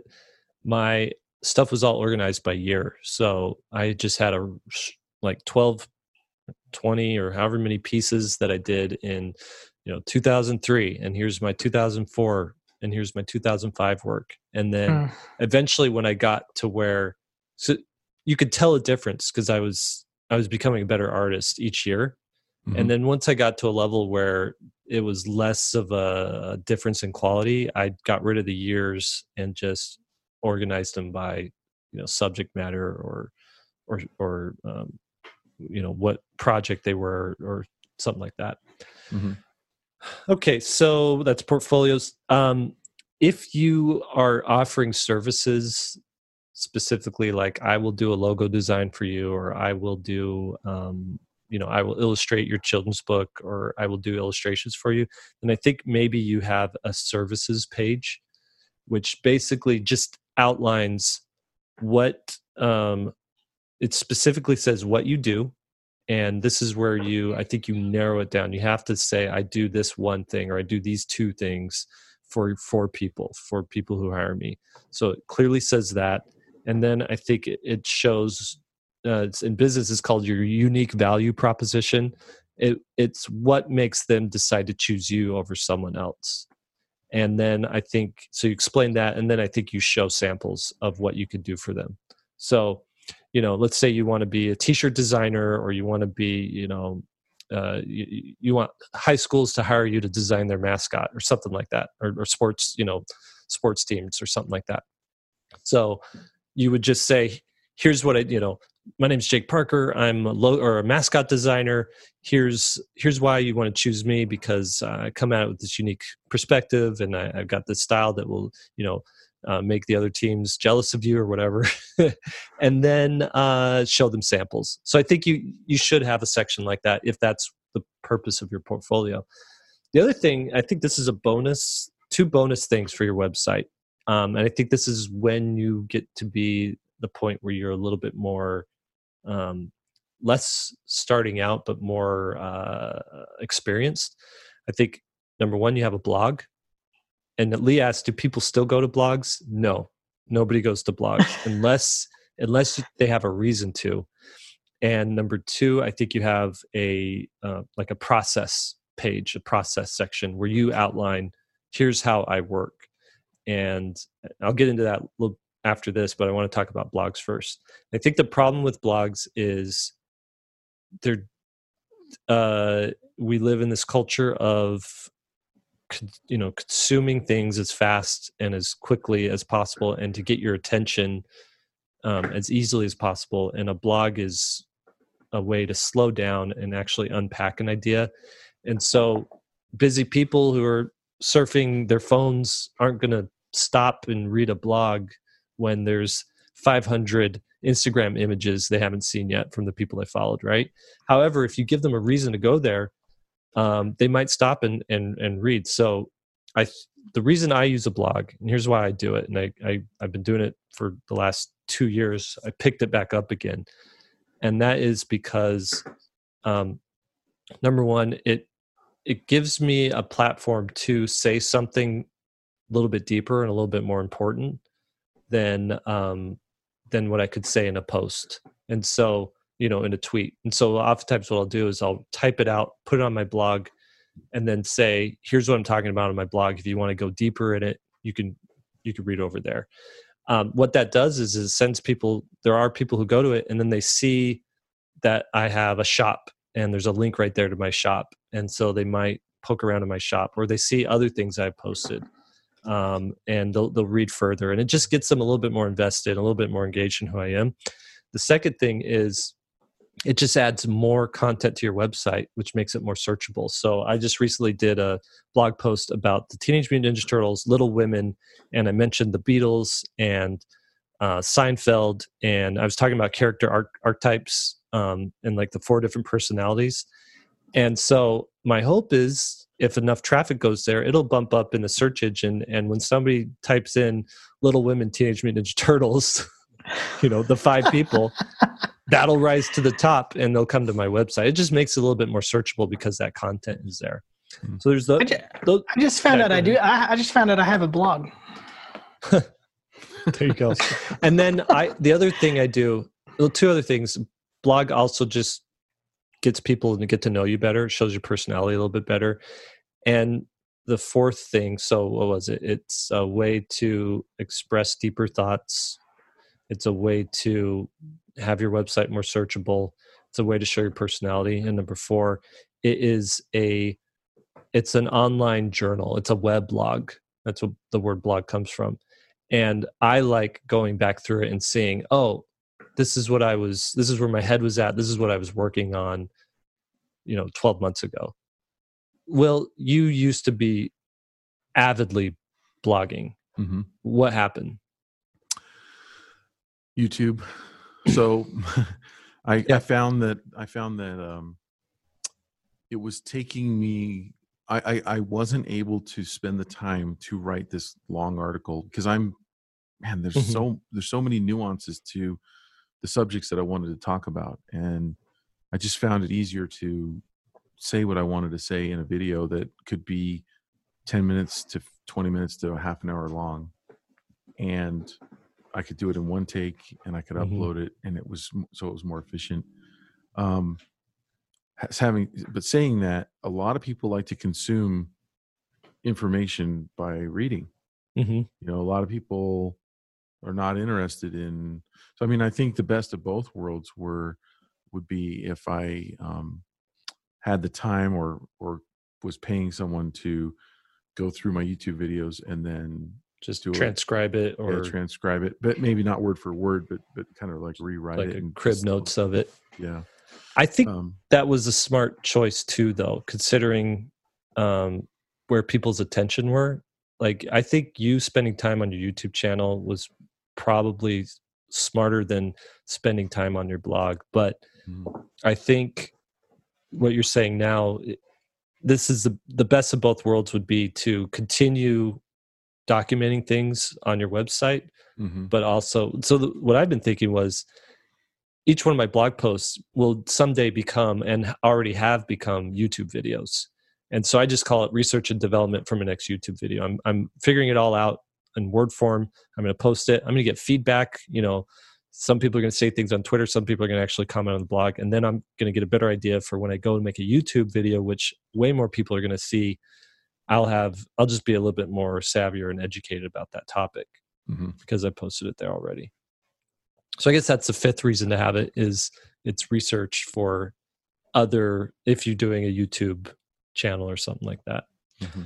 my stuff was all organized by year. So I just had a like twelve, twenty or however many pieces that I did in, you know, two thousand three. And here's my two thousand four. And here's my two thousand five work. And then Mm. eventually when I got to where, so you could tell a difference because I was, I was becoming a better artist each year. Mhm. And then once I got to a level where it was less of a difference in quality, I got rid of the years and just organized them by, you know, subject matter or, or, or, um, you know, what project they were or something like that. Mhm. Okay. So that's portfolios. Um, if you are offering services specifically, like I will do a logo design for you, or I will do, um, you know, I will illustrate your children's book, or I will do illustrations for you, then I think maybe you have a services page, which basically just outlines what, um, it specifically says what you do. And this is where you, I think you narrow it down. You have to say, I do this one thing, or I do these two things for, for people, for people who hire me. So it clearly says that. And then I think it, it shows, uh, it's in business, it's called your unique value proposition. It, it's what makes them decide to choose you over someone else. And then I think, so you explain that, and then I think you show samples of what you could do for them. So, you know, let's say you want to be a t-shirt designer, or you want to be, you know, uh, you, you want high schools to hire you to design their mascot or something like that, or, or sports, you know, sports teams or something like that. So you would just say, here's what I, you know, my name's Jake Parker. I'm a low or a mascot designer. Here's here's why you want to choose me, because uh, I come at it with this unique perspective, and I, I've got this style that will, you know, uh, make the other teams jealous of you or whatever, and then uh, show them samples. So I think you you should have a section like that if that's the purpose of your portfolio. The other thing, I think this is a bonus, two bonus things for your website, um, and I think this is when you get to be the point where you're a little bit more um, less starting out, but more uh, experienced. I think number one, you have a blog. And Lee asked, do people still go to blogs? No, nobody goes to blogs unless unless they have a reason to. And number two, I think you have a uh, like a process page, a process section where you outline, here's how I work. And I'll get into that a little after this, but I want to talk about blogs first. I think the problem with blogs is they're, uh, we live in this culture of, you know, consuming things as fast and as quickly as possible, and to get your attention um, as easily as possible. And a blog is a way to slow down and actually unpack an idea. And so busy people who are surfing their phones aren't going to stop and read a blog when there's five hundred Instagram images they haven't seen yet from the people they followed, right? However, if you give them a reason to go there, um, they might stop and, and, and read. So I, the reason I use a blog, and here's why I do it, and I, I, I've been doing it for the last two years, I picked it back up again. And that is because, um, number one, it, it gives me a platform to say something a little bit deeper and a little bit more important than um, than what I could say in a post. And so, you know, in a tweet. And so oftentimes what I'll do is I'll type it out, put it on my blog, and then say, here's what I'm talking about on my blog. If you want to go deeper in it, you can you can read over there. Um, what that does is, is it sends people, there are people who go to it and then they see that I have a shop and there's a link right there to my shop. And so they might poke around in my shop, or they see other things I've posted. Um, and they'll, they'll read further, and it just gets them a little bit more invested, a little bit more engaged in who I am. The second thing is it just adds more content to your website, which makes it more searchable. So I just recently did a blog post about the Teenage Mutant Ninja Turtles, Little Women, and I mentioned the Beatles and uh, Seinfeld, and I was talking about character arch- archetypes um, and like the four different personalities. And so my hope is, if enough traffic goes there, it'll bump up in the search engine. And when somebody types in Little Women, Teenage Mutant Ninja Turtles, you know, the five people, that'll rise to the top and they'll come to my website. It just makes it a little bit more searchable because that content is there. So there's the, I just, those, I just found yeah, out I do. I, I just found out I have a blog. There you go. And then I, the other thing I do, well, two other things. Blog also just gets people to get to know you better. It shows your personality a little bit better. And the fourth thing, so what was it? It's a way to express deeper thoughts. It's a way to have your website more searchable. It's a way to show your personality. And number four, it is a, it's an online journal. It's a web blog. That's what the word blog comes from. And I like going back through it and seeing, oh, this is what I was, this is where my head was at. This is what I was working on, you know, twelve months ago. Well, you used to be avidly blogging. Mm-hmm. What happened? YouTube. So I, Yeah. I found that I found that um, it was taking me. I, I I wasn't able to spend the time to write this long article because I'm man. There's Mhm. so there's so many nuances to the subjects that I wanted to talk about, and I just found it easier to say what I wanted to say in a video that could be ten minutes to twenty minutes to a half an hour long, and I could do it in one take, and I could Mhm. upload it, and it was so it was more efficient. Um, has having, but saying that, a lot of people like to consume information by reading. Mhm. You know, a lot of people are not interested in. So, I mean, I think the best of both worlds were would be if I um, had the time or or was paying someone to go through my YouTube videos and then Just do it. transcribe it Yeah, or transcribe it, but maybe not word for word, but but kind of like rewrite like it a and crib just- notes of it. Yeah. I think Um, that was a smart choice too, though, considering um, where people's attention were. Like, I think you spending time on your YouTube channel was probably smarter than spending time on your blog. But mhm. I think what you're saying now, it- this is the, the best of both worlds would be to continue documenting things on your website, Mhm. but also, so the, what I've been thinking was each one of my blog posts will someday become and already have become YouTube videos. And so I just call it research and development for my next YouTube video. I'm, I'm figuring it all out in word form. I'm going to post it. I'm going to get feedback. You know, some people are going to say things on Twitter. Some people are going to actually comment on the blog. And then I'm going to get a better idea for when I go and make a YouTube video, which way more people are going to see. I'll have, I'll just be a little bit more savvier and educated about that topic Mhm. because I posted it there already. So I guess that's the fifth reason to have it is it's research for other, if you're doing a YouTube channel or something like that. Mhm.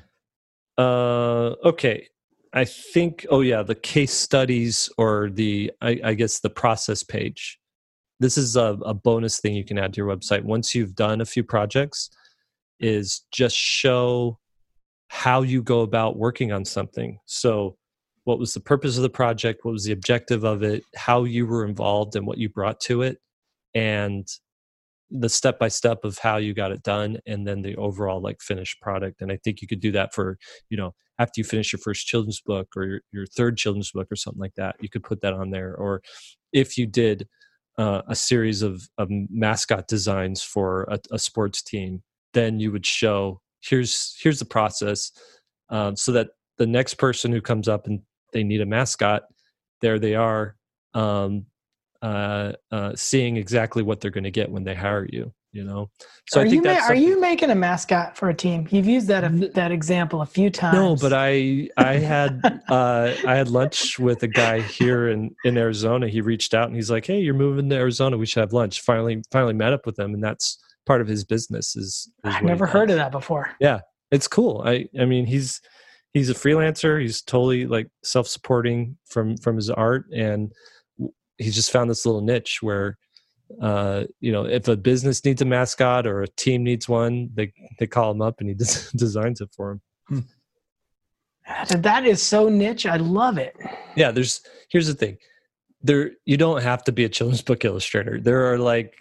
Uh, okay. I think, oh yeah, the case studies or the, I, I guess the process page. This is a, a bonus thing you can add to your website. Once you've done a few projects is just show how you go about working on something. So what was the purpose of the project? What was the objective of it? How you were involved and what you brought to it, and the step-by-step of how you got it done, and then the overall like finished product. And I think you could do that for, you know, after you finish your first children's book or your, your third children's book or something like that, you could put that on there. Or if you did uh, a series of, of mascot designs for a, a sports team, then you would show here's here's the process, um, so that the next person who comes up and they need a mascot, there they are, um, uh, uh, seeing exactly what they're going to get when they hire you. You know, so are I think you ma- that's are something- you making a mascot for a team? You've used that N- that example a few times. No, but I I had uh, I had lunch with a guy here in, in Arizona. He reached out and he's like, "Hey, you're moving to Arizona. We should have lunch." Finally, finally met up with him, and that's part of his business. Is, is I've what he never heard does. of that before. Yeah, it's cool. I I mean, he's he's a freelancer. He's totally like self-supporting from from his art, and he's just found this little niche where, uh, you know, if a business needs a mascot or a team needs one, they they call him up and he des- designs it for them. That is so niche. I love it. Yeah, there's here's the thing. There you don't have to be a children's book illustrator. There are like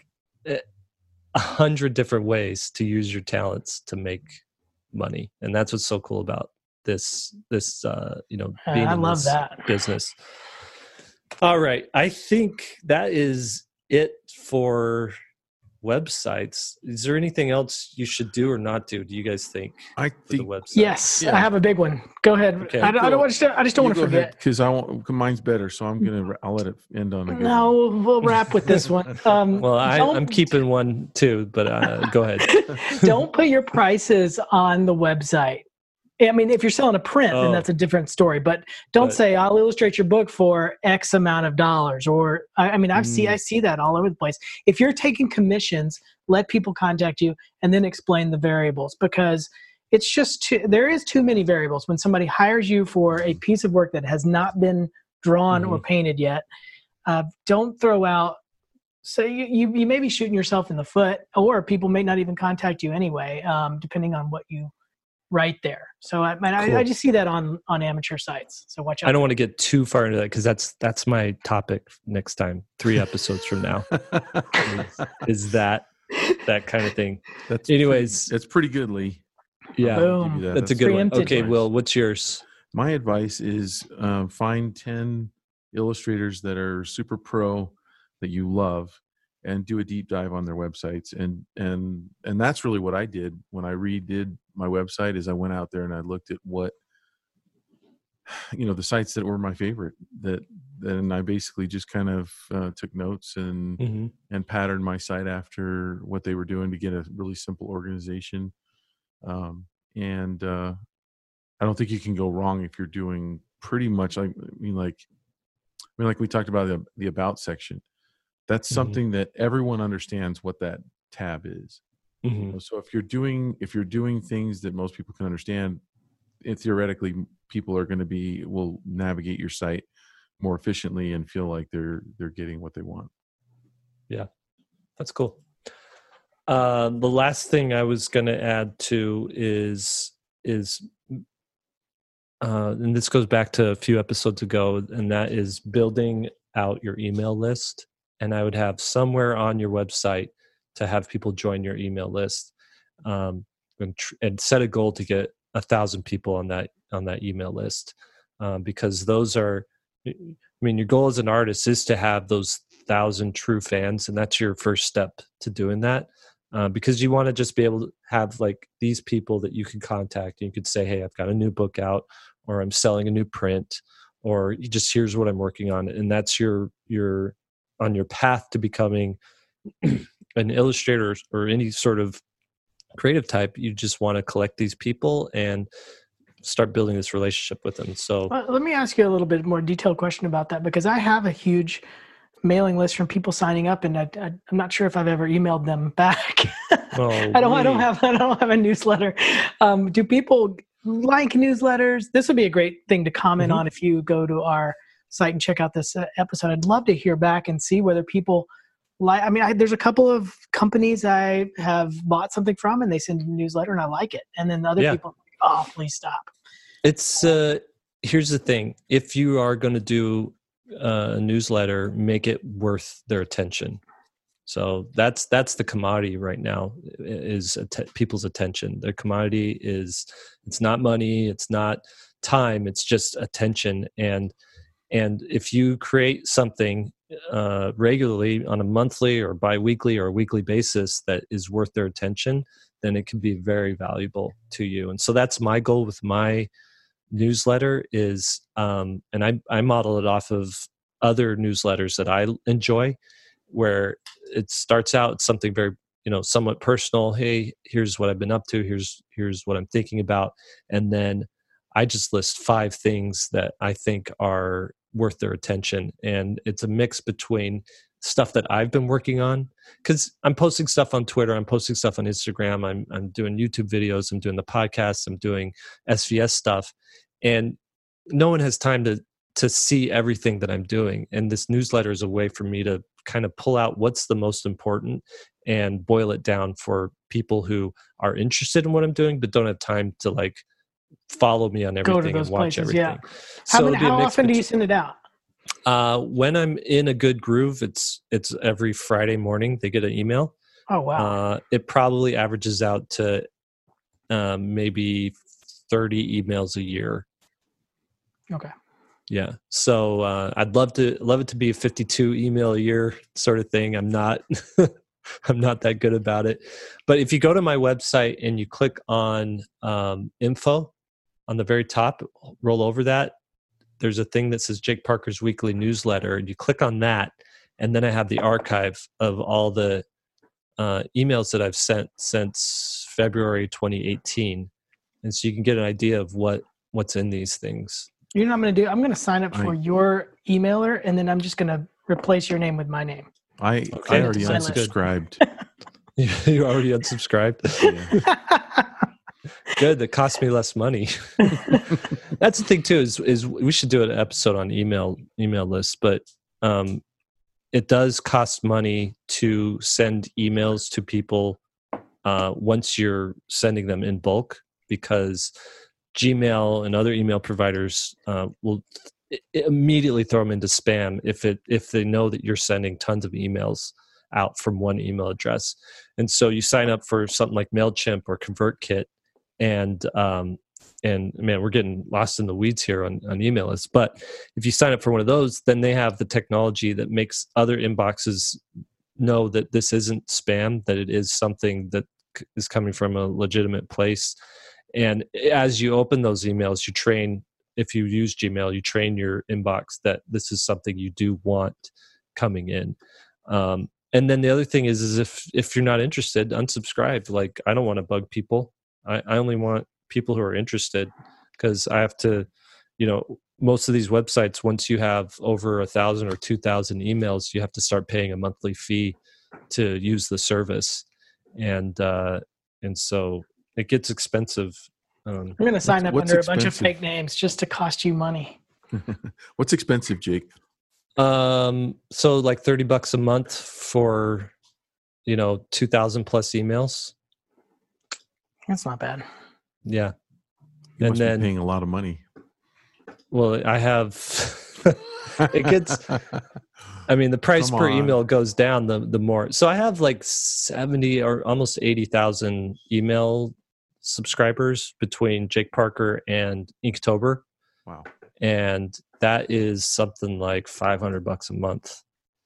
a hundred different ways to use your talents to make money. And that's what's so cool about this this uh, you know, Uh, being I in love this that. business. All right. I think that is it for websites. Is there anything else you should do or not do? Do you guys think I for the think website? Yes, Yeah. I have a big one. Go ahead. Okay. I, don't- I don't want to. I just don't want to forget. because I want mine's better, so I'm gonna I'll let it end on a good No, one. we'll, we'll wrap with this one. Um, Well, I, don't- I'm keeping one too, but uh, go ahead. don't put your prices on the website. I mean, if you're selling a print, Oh. then that's a different story. But don't But- say I'll illustrate your book for X amount of dollars. Or I, I mean, I've see Mm. I see that all over the place. If you're taking commissions, let people contact you and then explain the variables, because it's just too, there is too many variables when somebody hires you for a piece of work that has not been drawn or painted yet. Uh, don't throw out. So you, you you may be shooting yourself in the foot, or people may not even contact you anyway, um, depending on what you write there. So I, man, Cool. I, I just see that on on amateur sites. So watch out. I don't want to get too far into that because that's that's my topic next time, three episodes from now. Is that that kind of thing? That's Anyways. pretty, that's pretty good, Lee. Yeah, I'll Boom. give you that. that's a good one. Preempted. Okay, advice. Will, what's yours? My advice is um, find ten illustrators that are super pro that you love, and do a deep dive on their websites. And and and that's really what I did when I redid my website. Is I went out there and I looked at what, you know, the sites that were my favorite. That then I basically just kind of uh, took notes and Mm-hmm. and patterned my site after what they were doing to get a really simple organization. Um, and uh, I don't think you can go wrong if you're doing pretty much like I mean like I mean like we talked about the, the about section. That's Mhm. something that everyone understands what that tab is. Mhm. So if you're doing if you're doing things that most people can understand, it, theoretically, people are going to be will navigate your site more efficiently and feel like they're they're getting what they want. Yeah, that's cool. Uh, the last thing I was going to add to is is uh, and this goes back to a few episodes ago, and that is building out your email list. And I would have somewhere on your website to have people join your email list, um, and, tr- and set a goal to get a thousand people on that on that email list, um, because those are, I mean, your goal as an artist is to have those thousand true fans, and that's your first step to doing that. Uh, because you want to just be able to have like these people that you can contact, and you could say, "Hey, I've got a new book out, or I'm selling a new print, or you just here's what I'm working on," and that's your your on your path to becoming an illustrator or any sort of creative type. You just want to collect these people and start building this relationship with them. So Uh, let me ask you a little bit more detailed question about that, because I have a huge mailing list from people signing up, and I, I, I'm not sure if I've ever emailed them back. Oh, I don't. I don't wait. have. I don't have a newsletter. Um, do people like newsletters? This would be a great thing to comment Mhm. on if you go to our site and check out this uh, episode. I'd love to hear back and see whether people like. I mean, I, there's a couple of companies I have bought something from, and they send a newsletter, and I like it. And then other Yeah. people, oh, please stop. It's uh here's the thing. If you are going to do a newsletter, make it worth their attention. So that's that's the commodity right now, is att- people's attention. Their commodity is, it's not money, it's not time, it's just attention. And and if you create something uh, regularly on a monthly or biweekly or a weekly basis that is worth their attention, then it can be very valuable to you. And so that's my goal with my newsletter is, um, and I, I model it off of other newsletters that I enjoy, where it starts out something very, you know, somewhat personal. Hey, here's what I've been up to. Here's, here's what I'm thinking about. And then I just list five things that I think are worth their attention. And it's a mix between stuff that I've been working on, because I'm posting stuff on Twitter, I'm posting stuff on Instagram, I'm I'm doing YouTube videos, I'm doing the podcasts, I'm doing S V S stuff, and no one has time to to see everything that I'm doing. And this newsletter is a way for me to kind of pull out what's the most important and boil it down for people who are interested in what I'm doing but don't have time to like follow me on Go to everything those and watch places. everything. Yeah. So How, many, it'd be a how mix often do you between- send it out? Uh, when I'm in a good groove, it's it's every Friday morning they get an email. Oh, wow. Uh, it probably averages out to um, maybe thirty emails a year. Okay. Yeah. So uh, I'd love to love it to be a fifty-two email a year sort of thing. I'm not I'm not that good about it. But if you go to my website and you click on um, info on the very top, roll over that, there's a thing that says Jake Parker's Weekly Newsletter, and you click on that, and then I have the archive of all the uh, emails that I've sent since February twenty eighteen, and so you can get an idea of what what's in these things. You know what I'm going to do? I'm going to sign up for I- your emailer, and then I'm just going to replace your name with my name. I Okay, I already sounds good. unsubscribed. You already unsubscribed? Yeah. Good. That cost me less money. That's the thing too. Is is we should do an episode on email email lists, but um, it does cost money to send emails to people uh, once you're sending them in bulk, because Gmail and other email providers uh, will i- immediately throw them into spam if it if they know that you're sending tons of emails out from one email address. And so you sign up for something like MailChimp or ConvertKit, and um, and man, we're getting lost in the weeds here on, on email lists. But if you sign up for one of those, then they have the technology that makes other inboxes know that this isn't spam, that it is something that c- is coming from a legitimate place. And as you open those emails, you train, if you use Gmail, you train your inbox that this is something you do want coming in. Um, and then the other thing is, is if, if you're not interested, unsubscribe. Like, I don't want to bug people. I, I only want people who are interested, because I have to, you know, most of these websites, once you have over a thousand or two thousand emails, you have to start paying a monthly fee to use the service. and uh, and so it gets expensive. Um, I'm going to sign up what's under a bunch of expensive? fake names just to cost you money. What's expensive, Jake? um, so like thirty bucks a month for, you know, two thousand plus emails. That's not bad. Yeah. You And must then- be paying a lot of money. Well, I have, it gets, I mean, the price Come per on. email goes down the, the more. So I have like seventy or almost eighty thousand email subscribers between Jake Parker and Inktober. Wow. And that is something like five hundred bucks a month.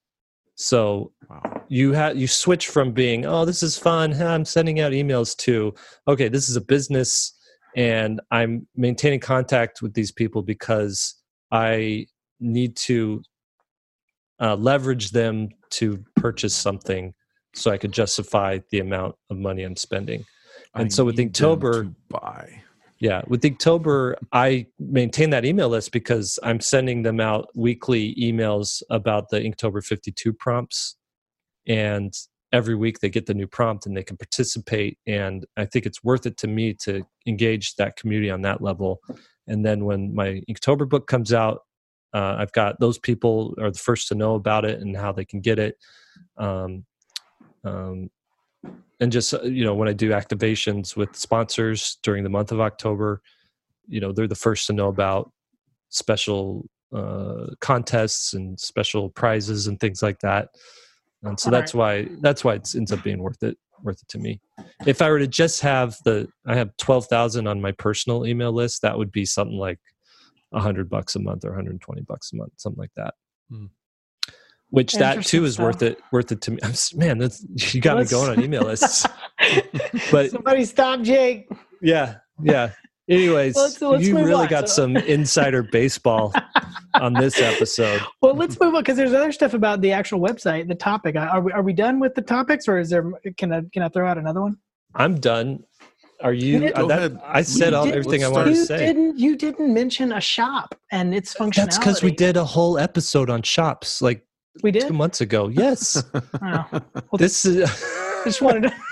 So Wow. you have you switch from being, oh, this is fun, huh, I'm sending out emails, to, okay, this is a business and I'm maintaining contact with these people because I need to uh, leverage them to purchase something so I could justify the amount of money I'm spending. And I so with need them Inktober, to buy. yeah, with Inktober, I maintain that email list because I'm sending them out weekly emails about the Inktober fifty-two prompts. And every week they get the new prompt and they can participate. And I think it's worth it to me to engage that community on that level. And then when my Inktober book comes out, uh, I've got those people are the first to know about it and how they can get it. Um, um, and just, uh, you know, when I do activations with sponsors during the month of October, you know, they're the first to know about special uh, contests and special prizes and things like that. And so All that's why that's why it ends up being worth it worth it to me. If I were to just have the, I have twelve thousand on my personal email list, that would be something like a hundred bucks a month or one hundred twenty bucks a month, something like that. Hmm. Which that Interesting too is stuff. worth it worth it to me. I'm, s- man, that's, you got Let's- me going on email lists. But- somebody stop Jake. Yeah, yeah. Anyways, Let's- let's you move really on. got So- some insider baseball on this episode. Well, let's move on because there's other stuff about the actual website, the topic. Are we are we done with the topics, or is there? Can I can I throw out another one? I'm done. Are you? didn't- uh, Go that- ahead. I said You all didn't- everything I let's wanted to You say. didn't. You didn't mention a shop and its functionality. That's because we did a whole episode on shops like We two did. months ago. Yes. Oh, This is. just wanted to.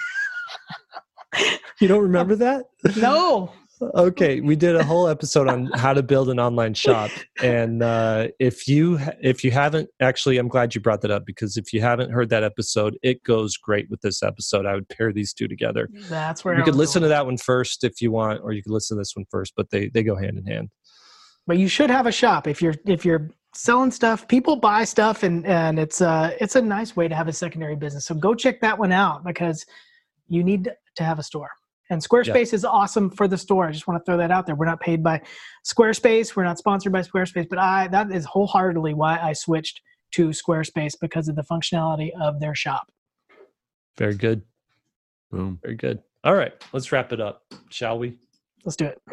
You don't remember that? No. Okay, we did a whole episode on how to build an online shop, and uh, if you if you haven't actually, I'm glad you brought that up because if you haven't heard that episode, it goes great with this episode. I would pair these two together. That's where You I could was listen going. to that one first if you want, or you could listen to this one first, but they they go hand in hand. But you should have a shop if you're if you're selling stuff. People buy stuff, and and it's uh it's a nice way to have a secondary business. So go check that one out because you need to have a store. And Squarespace is awesome for the store. I just want to throw that out there. We're not paid by Squarespace. We're not sponsored by Squarespace, but I that is wholeheartedly why I switched to Squarespace because of the functionality of their shop. Very good, Boom. very good. All right, let's wrap it up, shall we? Let's do it.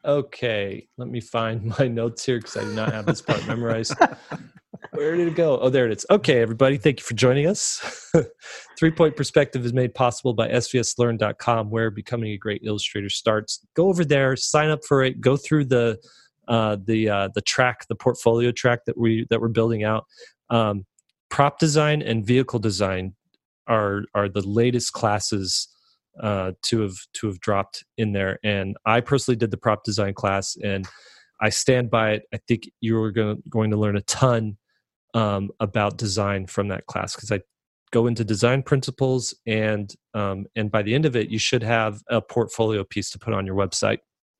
Okay, let me find my notes here because I do not have this part memorized. Where did it go? Oh, there it is. Okay, everybody, thank you for joining us. Three Point Perspective is made possible by S V S learn dot com, where becoming a great illustrator starts. Go over there, sign up for it, go through the uh, the uh, the track, the portfolio track that we that we're building out. Um, prop design and vehicle design are are the latest classes uh, to have to have dropped in there. And I personally did the prop design class, and I stand by it. I think you're going going to learn a ton um, about design from that class because I go into design principles, and um, and by the end of it, you should have a portfolio piece to put on your website.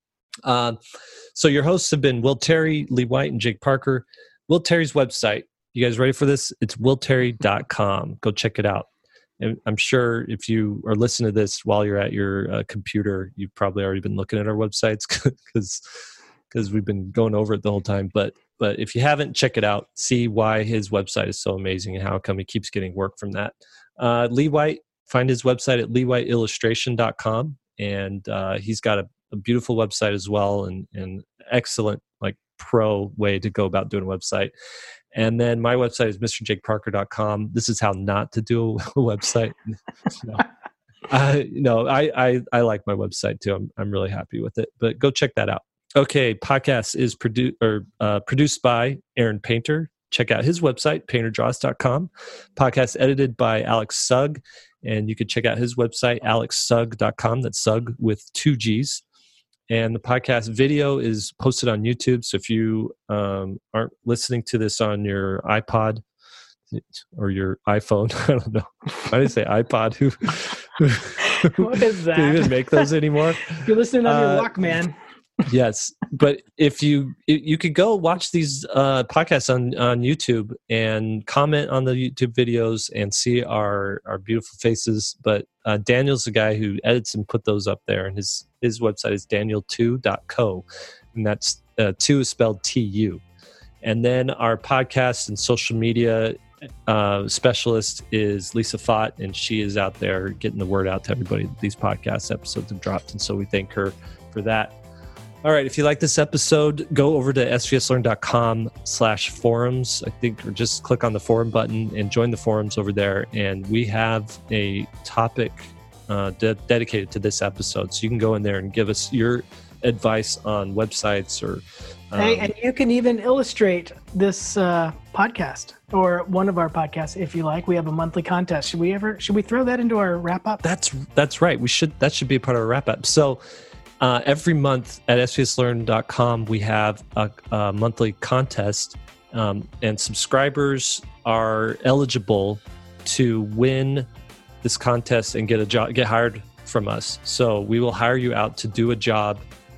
Um, so your hosts have been Will Terry, Lee White, and Jake Parker. Will Terry's website. You guys ready for this? It's will terry dot com. Go check it out. And I'm sure if you are listening to this while you're at your uh, computer, you've probably already been looking at our websites because because we've been going over it the whole time. But but if you haven't, check it out. See why his website is so amazing and how come he keeps getting work from that. Uh, Lee White, find his website at lee white illustration dot com, and uh, he's got a, a beautiful website as well, and and excellent like pro way to go about doing a website. And then my website is mr jake parker dot com. This is how not to do a website. No. I, no, I, I, I like my website too. I'm, I'm really happy with it, but go check that out. Okay. Podcast is produced or uh, produced by Aaron Painter, check out his website, painter draws dot com. Podcast edited by Alex Sugg, and you can check out his website, alex sugg dot com. That's Sugg with two G's. And the podcast video is posted on YouTube. So if you um, aren't listening to this on your iPod or your iPhone, I don't know. Why did I say iPod? Who, who What is that? do they even make those anymore? You're listening on Uh, your Walkman. Yes, but if you you could go watch these uh, podcasts on on YouTube and comment on the YouTube videos and see our our beautiful faces. But uh, Daniel's the guy who edits and put those up there, and his his website is daniel two dot co, and that's uh, two is spelled T U. And then our podcast and social media uh, specialist is Lisa Fott, and she is out there getting the word out to everybody that these podcast episodes have dropped, and so we thank her for that. All right, if you like this episode, go over to s v s learn dot com slash forums, I think, or just click on the forum button and join the forums over there. And we have a topic uh, de- dedicated to this episode. So you can go in there and give us your advice on websites or... Um, Hey, and you can even illustrate this uh, podcast or one of our podcasts if you like. We have a monthly contest. Should we ever, should we throw that into our wrap up? that's that's right. We should That should be a part of our wrap-up. So... Uh, every month at s v s learn dot com, we have a, a monthly contest, um, and subscribers are eligible to win this contest and get a job, get hired from us. So we will hire you out to do a job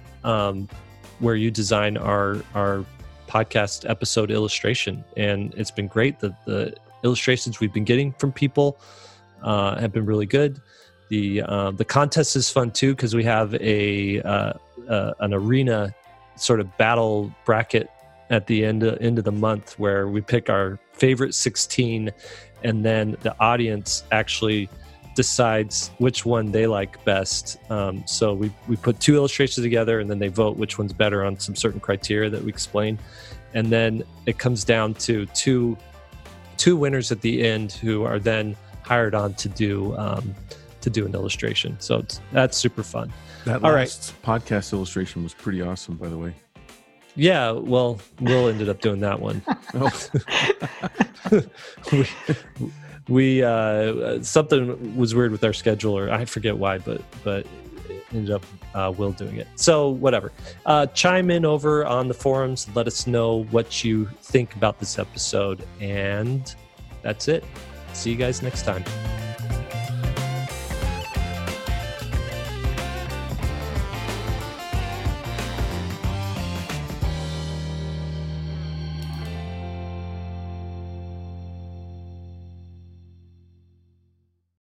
um, where you design our our podcast episode illustration, and it's been great. The the illustrations we've been getting from people uh, have been really good. The uh, the contest is fun too because we have a uh, uh, an arena sort of battle bracket at the end of, end of the month where we pick our favorite sixteen, and then the audience actually decides which one they like best. Um, so we we put two illustrations together, and then they vote which one's better on some certain criteria that we explain, and then it comes down to two two winners at the end who are then hired on to do. Um, to do an illustration. So it's, that's super fun. That All last podcast illustration was pretty awesome, by the way. Yeah, well, Will ended up doing that one. we, we uh, something was weird with our schedule, or I forget why, but but it ended up uh, Will doing it. So whatever. Uh, chime in over on the forums. Let us know what you think about this episode, and that's it. See you guys next time.